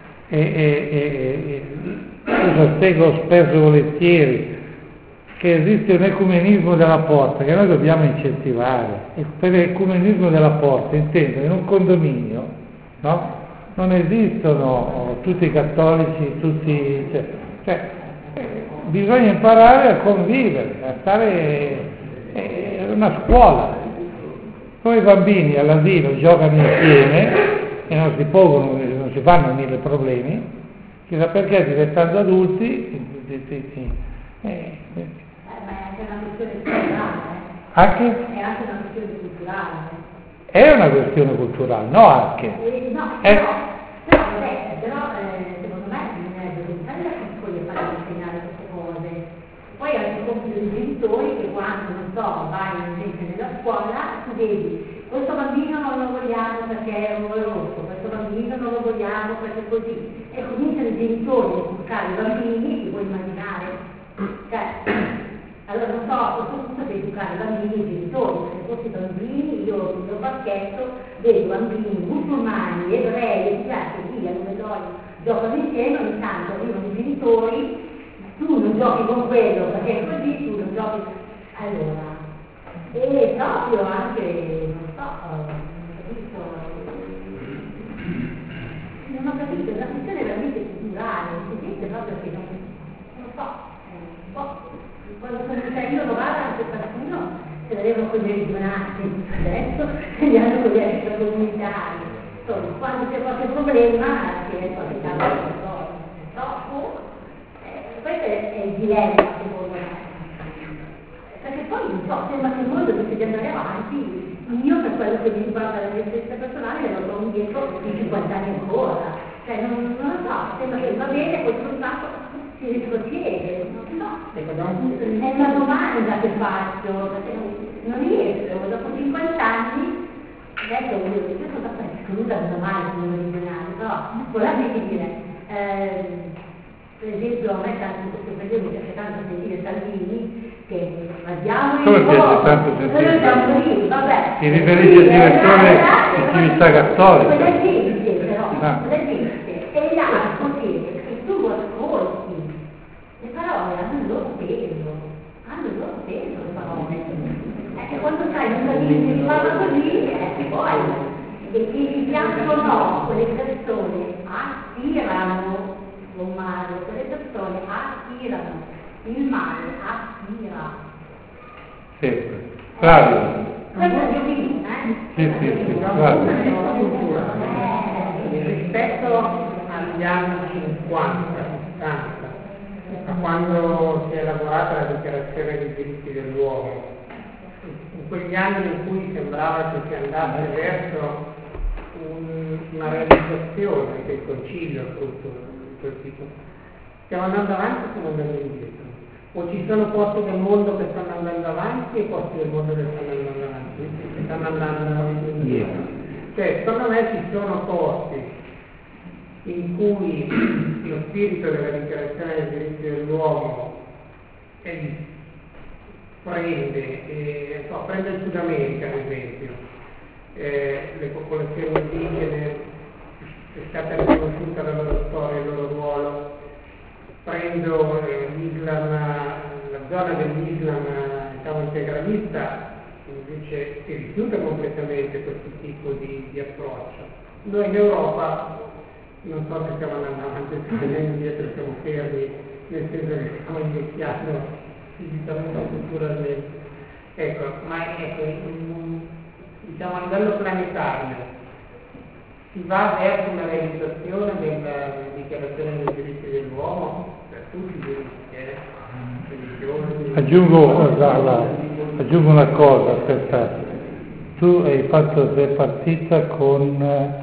io sostengo spesso e volentieri che esiste un ecumenismo della porta che noi dobbiamo incentivare. E per l'ecumenismo della porta intendo in un condominio, no? Non esistono tutti i cattolici, tutti, bisogna imparare a convivere, a stare una scuola. Poi i bambini all'asilo giocano insieme e non si pongono, non si fanno mille problemi, chissà perché diventando adulti Ma è anche una questione culturale. Anche? È anche una questione culturale. È una questione culturale, no anche. No, però secondo me bisogna educare a piccoli a fare insegnare queste cose. Poi è anche il compito dei genitori che quando, non so, vai nella scuola, tu vedi, questo bambino non lo vogliamo perché è un rosso, questo bambino non lo vogliamo perché così. E cominciano i genitori a educare i bambini, ti puoi immaginare. Cioè, allora non so, a questo punto devi educare i bambini e i genitori, perché questi bambini, io nel baschetto vedo bambini musulmani, ebrei, egiziani, via, dove giocano insieme, ogni tanto arrivano i genitori, tu non giochi con quello perché è così, tu non giochi. Allora, e proprio anche, non ho capito, è una questione veramente culturale, si sente proprio che non so. Quando sono venuta io a Novara, anche qualcuno se l'avevano con i meridionali, adesso li hanno con gli extracomunitari. Insomma, quando c'è qualche problema, si è spaventato troppo. Questo è il dilemma, secondo me. Perché poi, non so, sembra che il mondo deve andare avanti. Io, per quello che mi riguarda la mia esperienza personale, lo trovo indietro di 50 anni ancora. Cioè, non lo so, sembra che va bene, poi soltanto si riprocede, non so. È una domanda che faccio, perché non riesco, dopo 50 anni, adesso io sono stata esclusa da mai come meridionale, però vorrei dire, per esempio a me tanto in questo periodo mi piace tanto sentire Salvini, che andiamo Come in piace tanto sentire? noi siamo lì, vabbè. Si riferisce al direttore di civiltà cattolica. Quella gente però, Ah. quella gente, e là il potere, che tu ascolti, le parole hanno il loro peso, le parole. Che quando sai un cammino che ti parla così, poi, e ti piacciono quelle persone, attirano lo male, quelle persone attirano, il male attira. Sempre. Flavio. Questo è il mio opinione, Sì, Flavio. Rispetto agli anni 50, 60, a quando si è elaborata la dichiarazione dei diritti dell'uomo, in quegli anni in cui sembrava che si andasse verso una realizzazione del concilio, frutto di quel tipo, stiamo andando avanti o stiamo andando indietro? O ci sono posti del mondo che stanno andando avanti e posti del mondo che stanno andando indietro? Cioè, secondo me ci sono posti in cui lo spirito della dichiarazione dei diritti dell'uomo prende il Sud America ad esempio, le popolazioni indigene, è stata riconosciuta la loro storia, il loro ruolo. Prendo l'Islam, la zona dell'Islam integralista, invece si rifiuta completamente questo tipo di approccio. Noi in Europa non so se stiamo andando avanti, stiamo andando indietro, siamo fermi, nel senso che stiamo invecchiando fisicamente e culturalmente. Ecco, diciamo a livello planetario si va verso una realizzazione della dichiarazione dei diritti dell'uomo per tutti i diritti, Aggiungo una cosa, aspetta. Tu sei partita con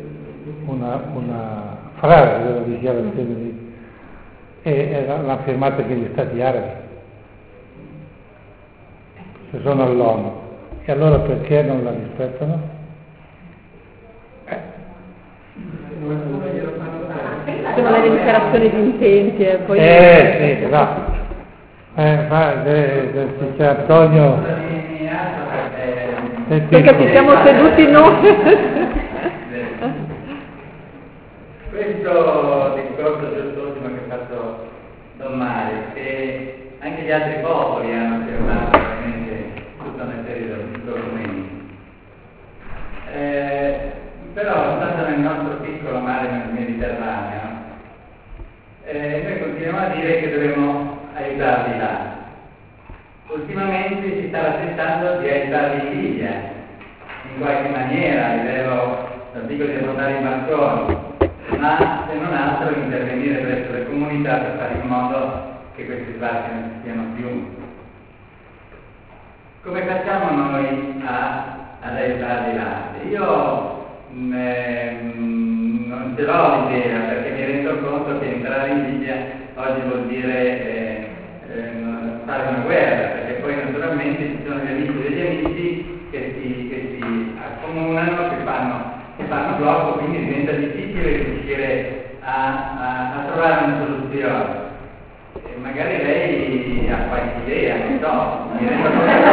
una frase della dichiarazione e l'ha firmata che gli stati arabi, che sono all'ONU, e allora perché non la rispettano? Sono le dichiarazioni di intenti e poi... Sì, no. C'è Antonio... Perché ci siamo seduti noi. Questo discorso giustissimo che ha fatto Don Mario, che anche gli altri popoli hanno firmato veramente tutta una serie di documenti. Però, stando nel nostro piccolo mare Mediterraneo, noi continuiamo a dire che dovremmo aiutarli là. Ultimamente si stava tentando di aiutarli in Libia, in qualche maniera, a livello, non dico di affrontare i barconi, ma se non altro intervenire presso le comunità per fare in modo che questi sbarchi non ci siano più. Come facciamo noi ad aiutarli là? Io non ce l'ho l'idea, perché mi rendo conto che entrare in Libia oggi vuol dire fare una guerra, perché poi naturalmente ci sono gli amici degli amici che si accomunano, che fanno blocco, quindi diventa difficile riuscire a trovare una soluzione. E magari lei ha qualche idea, non so, mi rendo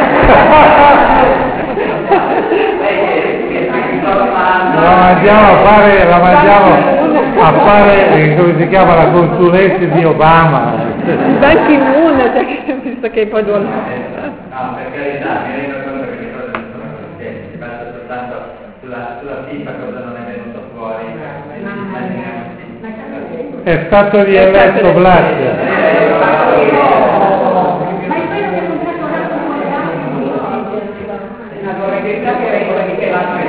La mandiamo a fare come si chiama, la consulenza di Obama. Ban Ki-moon, visto che poi no, per carità, mi rendo conto che le cose non sono così, si basa soltanto sulla FIFA cosa non è venuto fuori. È stato rieletto Blatter. Ma è quello che non c'è una correttezza che regola di che l'hanno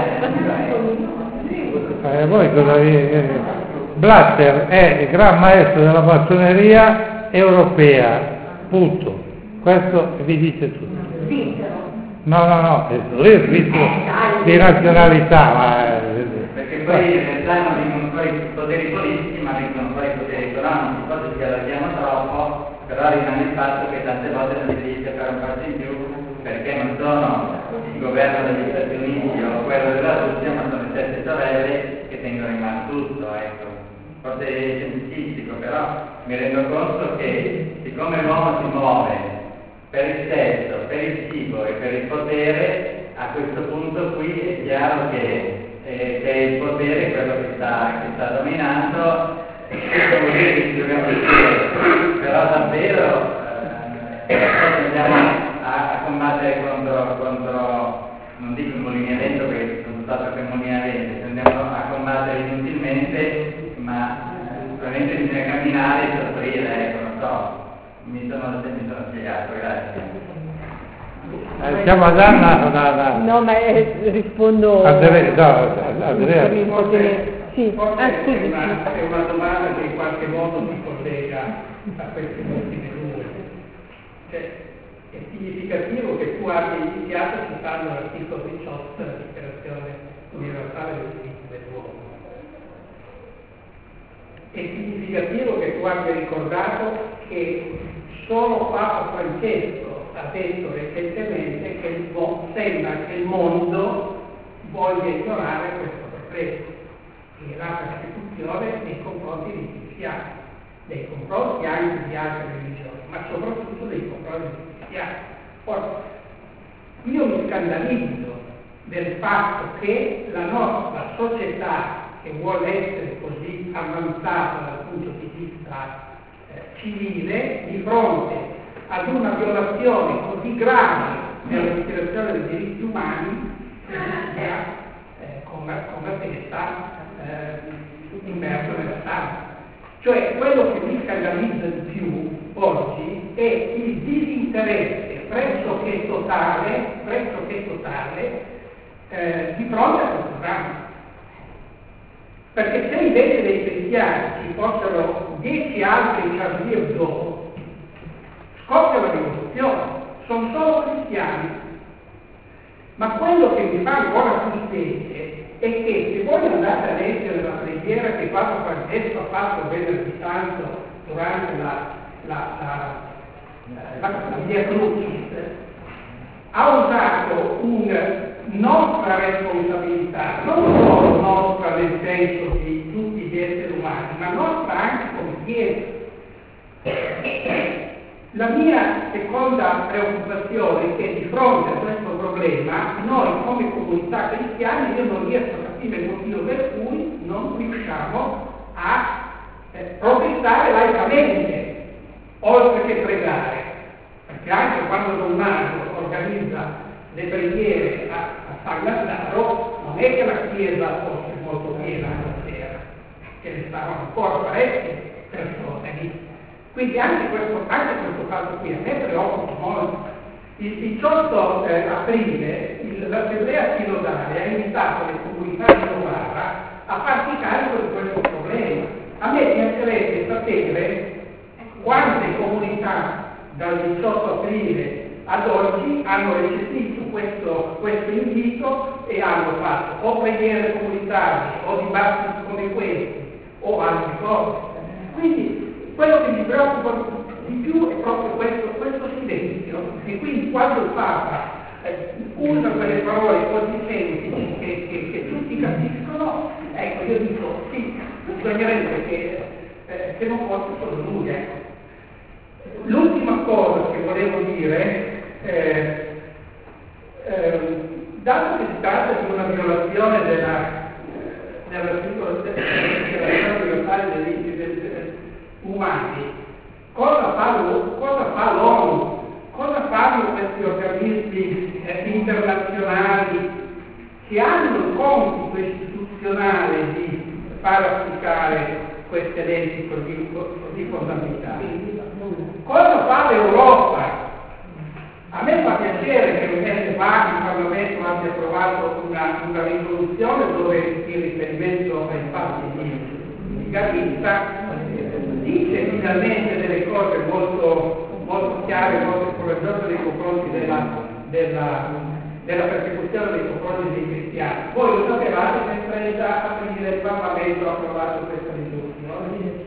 Voi cosa Blatter è il gran maestro della massoneria europea, punto. Questo vi dice tutto. No, lui è svizzero di nazionalità, perché poi danno dicono poi i poteri politici, ma dicono poi i poteri economici, poi ci allarghiamo troppo, però rimane il fatto che tante volte non si riesce a fare un passo in più, perché non sono il governo degli Stati Uniti o quello della Russia, ma sono le stesse sorelle che tengono in mano tutto, ecco. Forse è scientifico, però mi rendo conto che siccome l'uomo si muove per il sesso, per il cibo e per il potere, a questo punto qui è chiaro che il potere è quello che sta dominando, questo vuol dire che ci dobbiamo dire, però davvero andiamo a combattere contro, non dico il mulini a vento perché sono stato per mulini a vento, se andiamo a combattere inutilmente, ma probabilmente bisogna camminare e soffrire, ecco, non so. Mi sono spiegato, grazie. Siamo ad Anna. No, ma rispondo... Andrea. Sì, Forse scusi. è una domanda che in qualche modo si collega a queste ultime due. Cioè, è significativo che tu abbia iniziato citando l'articolo 18 della Dichiarazione Universale dei diritti dell'uomo. È significativo che tu abbia ricordato che solo Papa Francesco ha detto recentemente che sembra che il mondo voglia ignorare questo problema, che è la persecuzione nei confronti dei cristiani, nei confronti anche di altre religioni, ma soprattutto nei confronti dei cristiani. Ora, io mi scandalizzo del fatto che la nostra società, che vuole essere così avanzata dal punto di vista civile, di fronte ad una violazione così grave della dichiarazione dei diritti umani, con la testa immerso nella stanza. Cioè, quello che mi scandalizza di più oggi è il disinteresse pressoché totale di fronte a questo dramma. Perché se invece dei cristiani ci fossero 10 altri Charlie Hebdo, scoppia la rivoluzione, sono solo cristiani. Ma quello che mi fa ancora più specie è che se voi andate a leggere la preghiera che Papa Francesco ha fatto venerdì santo durante la Via Crucis, ha usato un nostra responsabilità, non solo nostra nel senso di tutti gli esseri umani, ma nostra anche come Chiesa. La mia seconda preoccupazione è che di fronte a questo problema noi come comunità cristiana, io non riesco a capire il motivo per cui non riusciamo a protestare laicamente, oltre che pregare, perché anche quando Don Marco organizza le preghiere a San Lazzaro, non è che la chiesa fosse molto piena la sera, ce ne stavano ancora parecchie persone lì. Quindi anche questo fatto qui a me preoccupa molto. Il 18 aprile l'Assemblea Sinodale ha invitato le comunità di Novara a farsi carico di questo problema. A me piacerebbe sapere quante comunità dal 18 aprile ad oggi hanno recepito questo invito e hanno fatto o preghiere comunitarie o dibattiti come questi o altre cose. Quindi quello che mi preoccupa di più è proprio questo silenzio, e quindi quando il Papa usa quelle parole così semplici che tutti capiscono, ecco, io dico sì, bisognerebbe che non fosse solo lui. Ecco. L'ultima cosa che volevo dire, dato che si tratta di una violazione dell'articolo della Universale dei diritti umani, cosa fa l'ONU? Cosa fanno questi organismi internazionali che hanno il compito istituzionale di far applicare queste leggi così fondamentali? Cosa fa l'Europa? A me fa piacere che un mese fa il Parlamento abbia approvato una risoluzione dove il riferimento ai fatti di Gavista dice finalmente delle cose molto, molto chiare, molto coraggiose nei confronti della persecuzione nei confronti dei cristiani. Voi lo sapevate che il 30 aprile il Parlamento ha approvato questa risoluzione?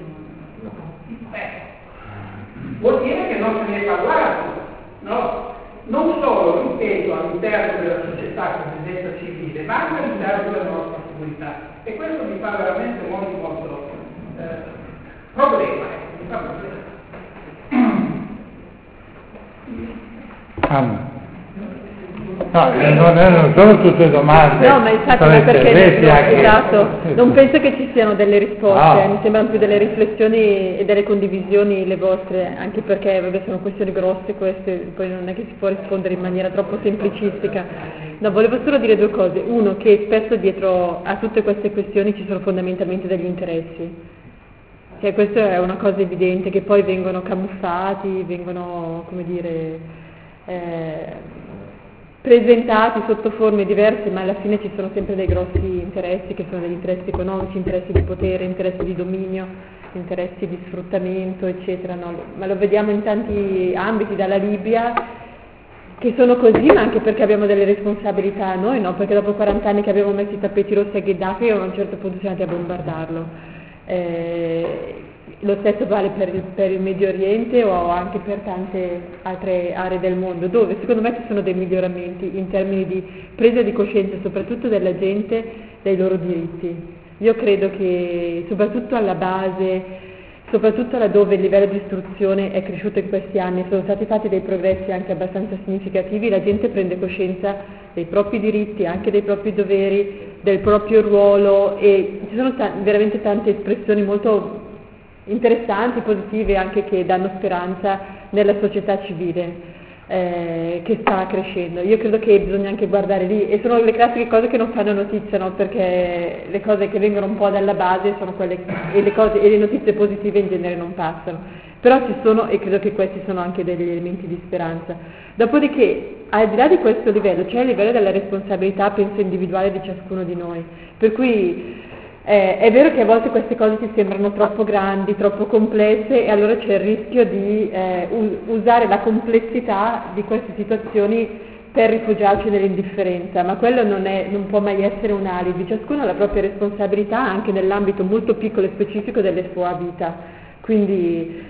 Vuol dire che non se ne è parlato, no? Non solo, ripeto, all'interno della società cosiddetta civile, ma anche all'interno della nostra comunità. E questo mi fa veramente molto, molto problema. No, non sono tutte domande. No, ma infatti sono ma perché interventi anche. esatto, non penso che ci siano delle risposte, No. mi sembrano più delle riflessioni e delle condivisioni le vostre, anche perché vabbè, sono questioni grosse queste, poi non è che si può rispondere in maniera troppo semplicistica. No, volevo solo dire due cose. Uno, che spesso dietro a tutte queste questioni ci sono fondamentalmente degli interessi. Cioè, questa è una cosa evidente, che poi vengono camuffati, vengono, come dire, presentati sotto forme diverse, ma alla fine ci sono sempre dei grossi interessi, che sono degli interessi economici, interessi di potere, interessi di dominio, interessi di sfruttamento, eccetera. No? Ma lo vediamo in tanti ambiti, dalla Libia, che sono così, ma anche perché abbiamo delle responsabilità noi, no? Perché dopo 40 anni che abbiamo messo i tappeti rossi a Gheddafi, a un certo punto siamo andati a bombardarlo. Lo stesso vale per il Medio Oriente o anche per tante altre aree del mondo, dove secondo me ci sono dei miglioramenti in termini di presa di coscienza, soprattutto della gente, dei loro diritti. Io credo che soprattutto alla base, soprattutto laddove il livello di istruzione è cresciuto in questi anni, sono stati fatti dei progressi anche abbastanza significativi, la gente prende coscienza dei propri diritti, anche dei propri doveri, del proprio ruolo, e ci sono veramente tante espressioni molto interessanti, positive, anche che danno speranza nella società civile che sta crescendo. Io credo che bisogna anche guardare lì, e sono le classiche cose che non fanno notizia, no? Perché le cose che vengono un po' dalla base sono quelle, e le notizie positive in genere non passano, però ci sono, e credo che questi sono anche degli elementi di speranza. Dopodiché, al di là di questo livello, c'è il livello della responsabilità, penso, individuale di ciascuno di noi, per cui è vero che a volte queste cose ti sembrano troppo grandi, troppo complesse, e allora c'è il rischio di usare la complessità di queste situazioni per rifugiarci nell'indifferenza, ma quello non può mai essere un alibi. Ciascuno ha la propria responsabilità anche nell'ambito molto piccolo e specifico della sua vita. Quindi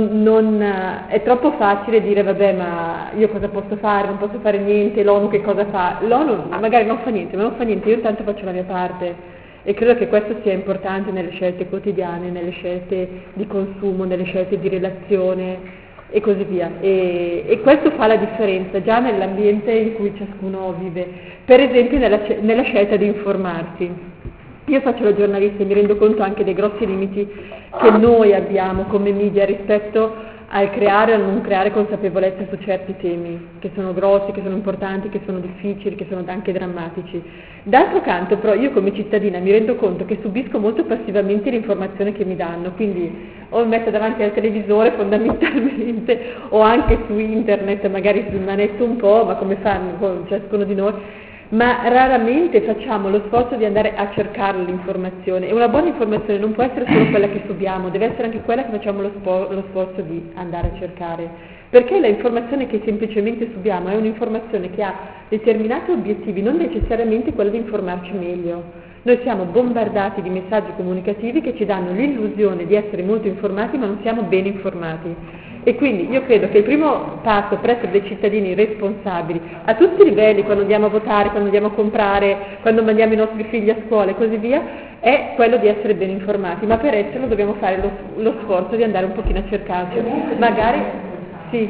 è troppo facile dire vabbè, ma io cosa posso fare? Non posso fare niente, l'ONU che cosa fa? L'ONU magari non fa niente, ma non fa niente, io intanto faccio la mia parte. E credo che questo sia importante nelle scelte quotidiane, nelle scelte di consumo, nelle scelte di relazione e così via. E questo fa la differenza già nell'ambiente in cui ciascuno vive. Per esempio nella scelta di informarsi. Io faccio la giornalista e mi rendo conto anche dei grossi limiti che noi abbiamo come media rispetto al creare o non creare consapevolezza su certi temi, che sono grossi, che sono importanti, che sono difficili, che sono anche drammatici. D'altro canto, però, io come cittadina mi rendo conto che subisco molto passivamente l'informazione che mi danno, quindi o mi metto davanti al televisore fondamentalmente, o anche su internet, magari smanetto un po', ma come fanno ciascuno di noi, ma raramente facciamo lo sforzo di andare a cercare l'informazione, e una buona informazione non può essere solo quella che subiamo, deve essere anche quella che facciamo lo sforzo di andare a cercare, perché la informazione che semplicemente subiamo è un'informazione che ha determinati obiettivi, non necessariamente quello di informarci meglio. Noi siamo bombardati di messaggi comunicativi che ci danno l'illusione di essere molto informati, ma non siamo ben informati. E quindi io credo che il primo passo per essere dei cittadini responsabili a tutti i livelli, quando andiamo a votare, quando andiamo a comprare, quando mandiamo i nostri figli a scuola e così via, è quello di essere ben informati, ma per esserlo dobbiamo fare lo sforzo di andare un pochino a cercarci. Magari sì.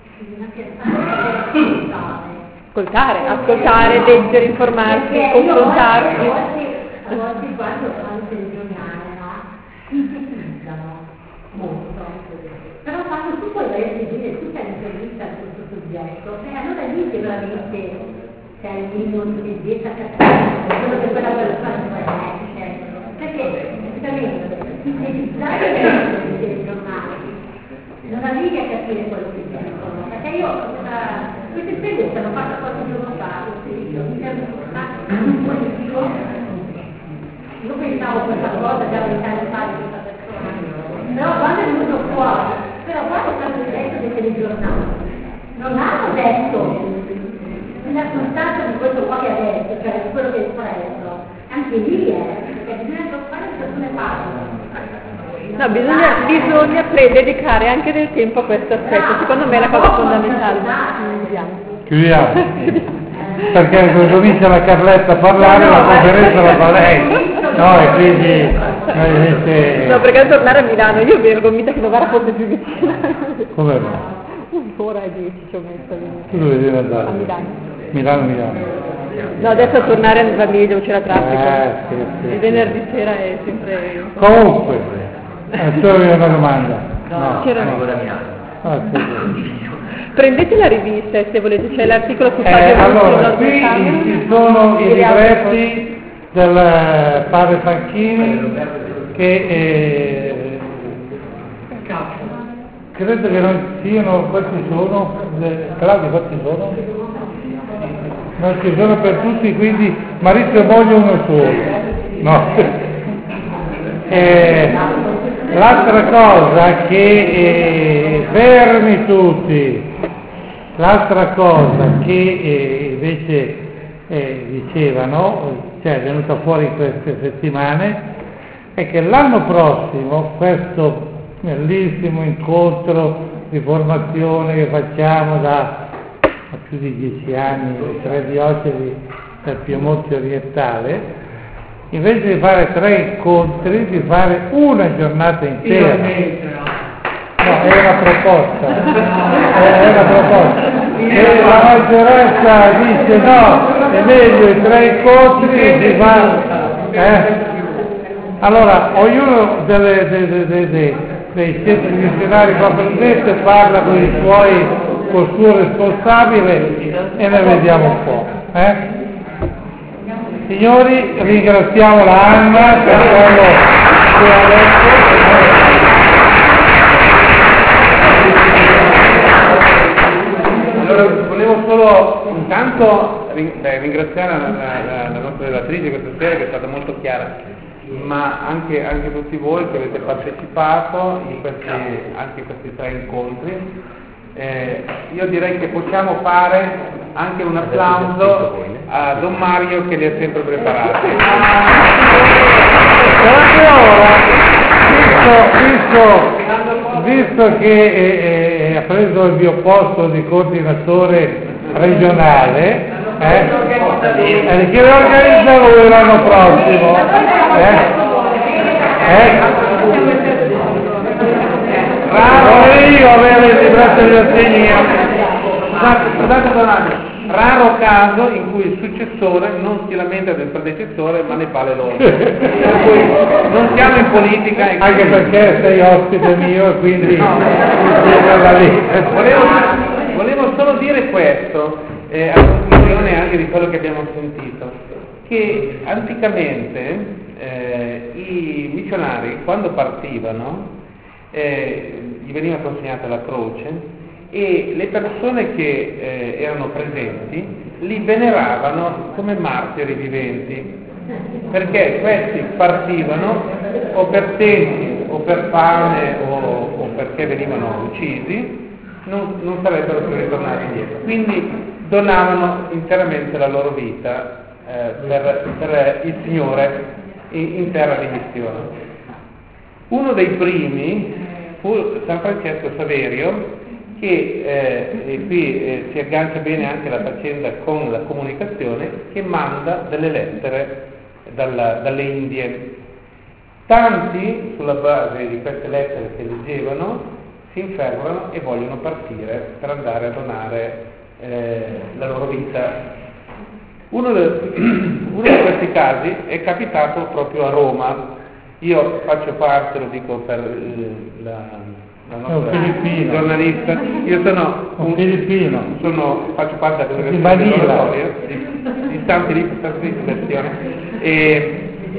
Ascoltare, leggere, informarsi, confrontarsi. A volte quando fanno telegiornale, no? Sintetizzano molto. Però quando tu puoi dire tutta l'intervista su questo soggetto, allora lì che veramente c'è il minimo di intelligenza quello che quella persona esce. Perché praticamente sintetizzare il telegiornale non arrivi a capire quello che dicono. Perché io questa esperienza l'ho fatta qualche giorno fa, io pensavo questa cosa già 20 anni fa di questa persona, però quando è venuto fuori, però quando è stato detto dei telegiornali, non hanno detto la sostanza di questo qua che ha detto, cioè di quello che è espresso, anche lì perché bisogna trovare le persone parole. No, bisogna dedicare anche del tempo a questo aspetto, secondo me è la cosa fondamentale. Chiudiamo. Perché comincia la Carletta a parlare, la conferenza la fa lei. No, e quindi no, perché tornare a Milano, io mi ero convinta che Novara fosse più vicina. come no? un'ora e 10 ci ho messo Tu dove devi andare? a Milano. Milano. No, adesso a tornare in famiglia c'era traffico. Sì. Il venerdì sera è sempre... Comunque, solo una domanda. No. C'era... Sì. Prendete la rivista e se volete, c'è l'articolo su Fabio allora, qui ci sono i libretti del padre Facchini che credo che non siano, quanti sono? Claudio, quanti sono? Non ci sono per tutti, quindi marito e moglie uno solo. No. L'altra cosa che fermi tutti. L'altra cosa che invece dicevano, cioè è venuta fuori in queste settimane, è che l'anno prossimo questo bellissimo incontro di formazione che facciamo da più di 10 anni, le 3 diocesi del Piemonte orientale, invece di fare 3 incontri, di fare una giornata intera. No, è una proposta. E la maggioranza dice no, è meglio i 3 incontri si fa. Allora, ognuno dei centri missionari qua presenti parla col suo responsabile e ne vediamo un po'. Signori, ringraziamo la Anna per quello che ha detto. Allora, volevo solo intanto ringraziare la nostra relatrice questa sera che è stata molto chiara, ma anche tutti voi che avete partecipato anche in questi 3 incontri. Io direi che possiamo fare anche un applauso a Don Mario che li ha sempre preparati. Visto che ha preso il mio posto di coordinatore regionale, che lo organizza lui l'anno prossimo. Raro io avere il libretto di assegni. Scusate Donato, raro caso in cui il successore non si lamenta del predecessore ma ne fa le lode. Per cui non siamo in politica. Anche perché sei ospite mio e quindi volevo solo dire questo, a conclusione anche di quello che abbiamo sentito, che anticamente i missionari quando partivano gli veniva consegnata la croce e le persone che erano presenti li veneravano come martiri viventi, perché questi partivano o per tempi o per fame o perché venivano uccisi, non sarebbero più ritornati indietro, quindi donavano interamente la loro vita per il Signore in terra di missione. Uno dei primi fu San Francesco Saverio, che qui si aggancia bene anche la faccenda con la comunicazione, che manda delle lettere dalle Indie. Tanti, sulla base di queste lettere che leggevano, si infervorano e vogliono partire per andare a donare la loro vita. Uno di questi casi è capitato proprio a Roma. Io faccio parte, lo dico per la nostra giornalista, io sono un filippino, faccio parte della delegazione di San Filippo, San Filippo. E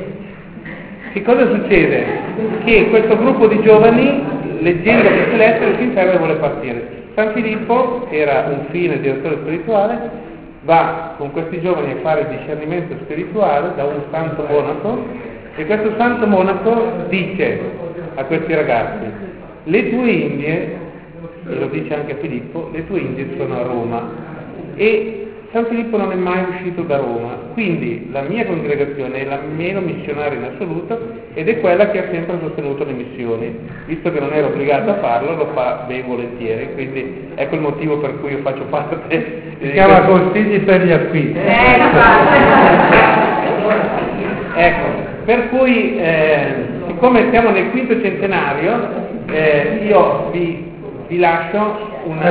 che cosa succede? Che questo gruppo di giovani, leggendo queste lettere, si inferma e vuole partire. San Filippo, che era un fine direttore spirituale, va con questi giovani a fare il discernimento spirituale da un santo monaco, e questo santo monaco dice a questi ragazzi: le tue Indie, e lo dice anche a Filippo, le tue Indie sono a Roma, e San Filippo non è mai uscito da Roma, quindi la mia congregazione è la meno missionaria in assoluto ed è quella che ha sempre sostenuto le missioni. Visto che non ero obbligato a farlo, lo fa ben volentieri, quindi ecco il motivo per cui io faccio parte. Si chiama consigli per gli acquisti. Ecco, per cui siccome siamo nel 5° centenario, io vi vi lascio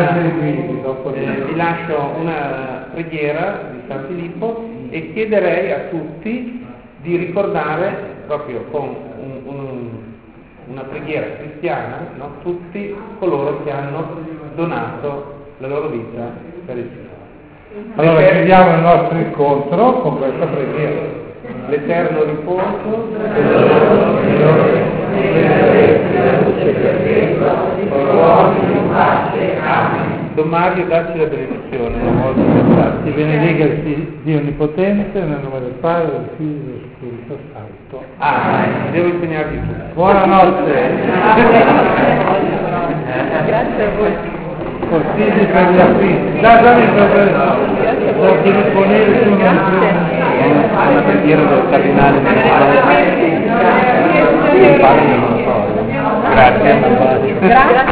una preghiera di San Filippo e chiederei a tutti di ricordare proprio con una preghiera cristiana, no? Tutti coloro che hanno donato la loro vita per il Signore. Allora chiudiamo il nostro incontro con questa preghiera. L'eterno riposo Don Mario, dacci la benedizione una volta per Ti benedica il Dio Onnipotente, nel nome del Padre, del Figlio e dello Spirito Santo. devo insegnarvi tutto. Buonanotte. Grazie a voi. Consigli per gli acquisti. Dammi per Filippo Neri su Una preghiera del cardinale Grazie. Grazie.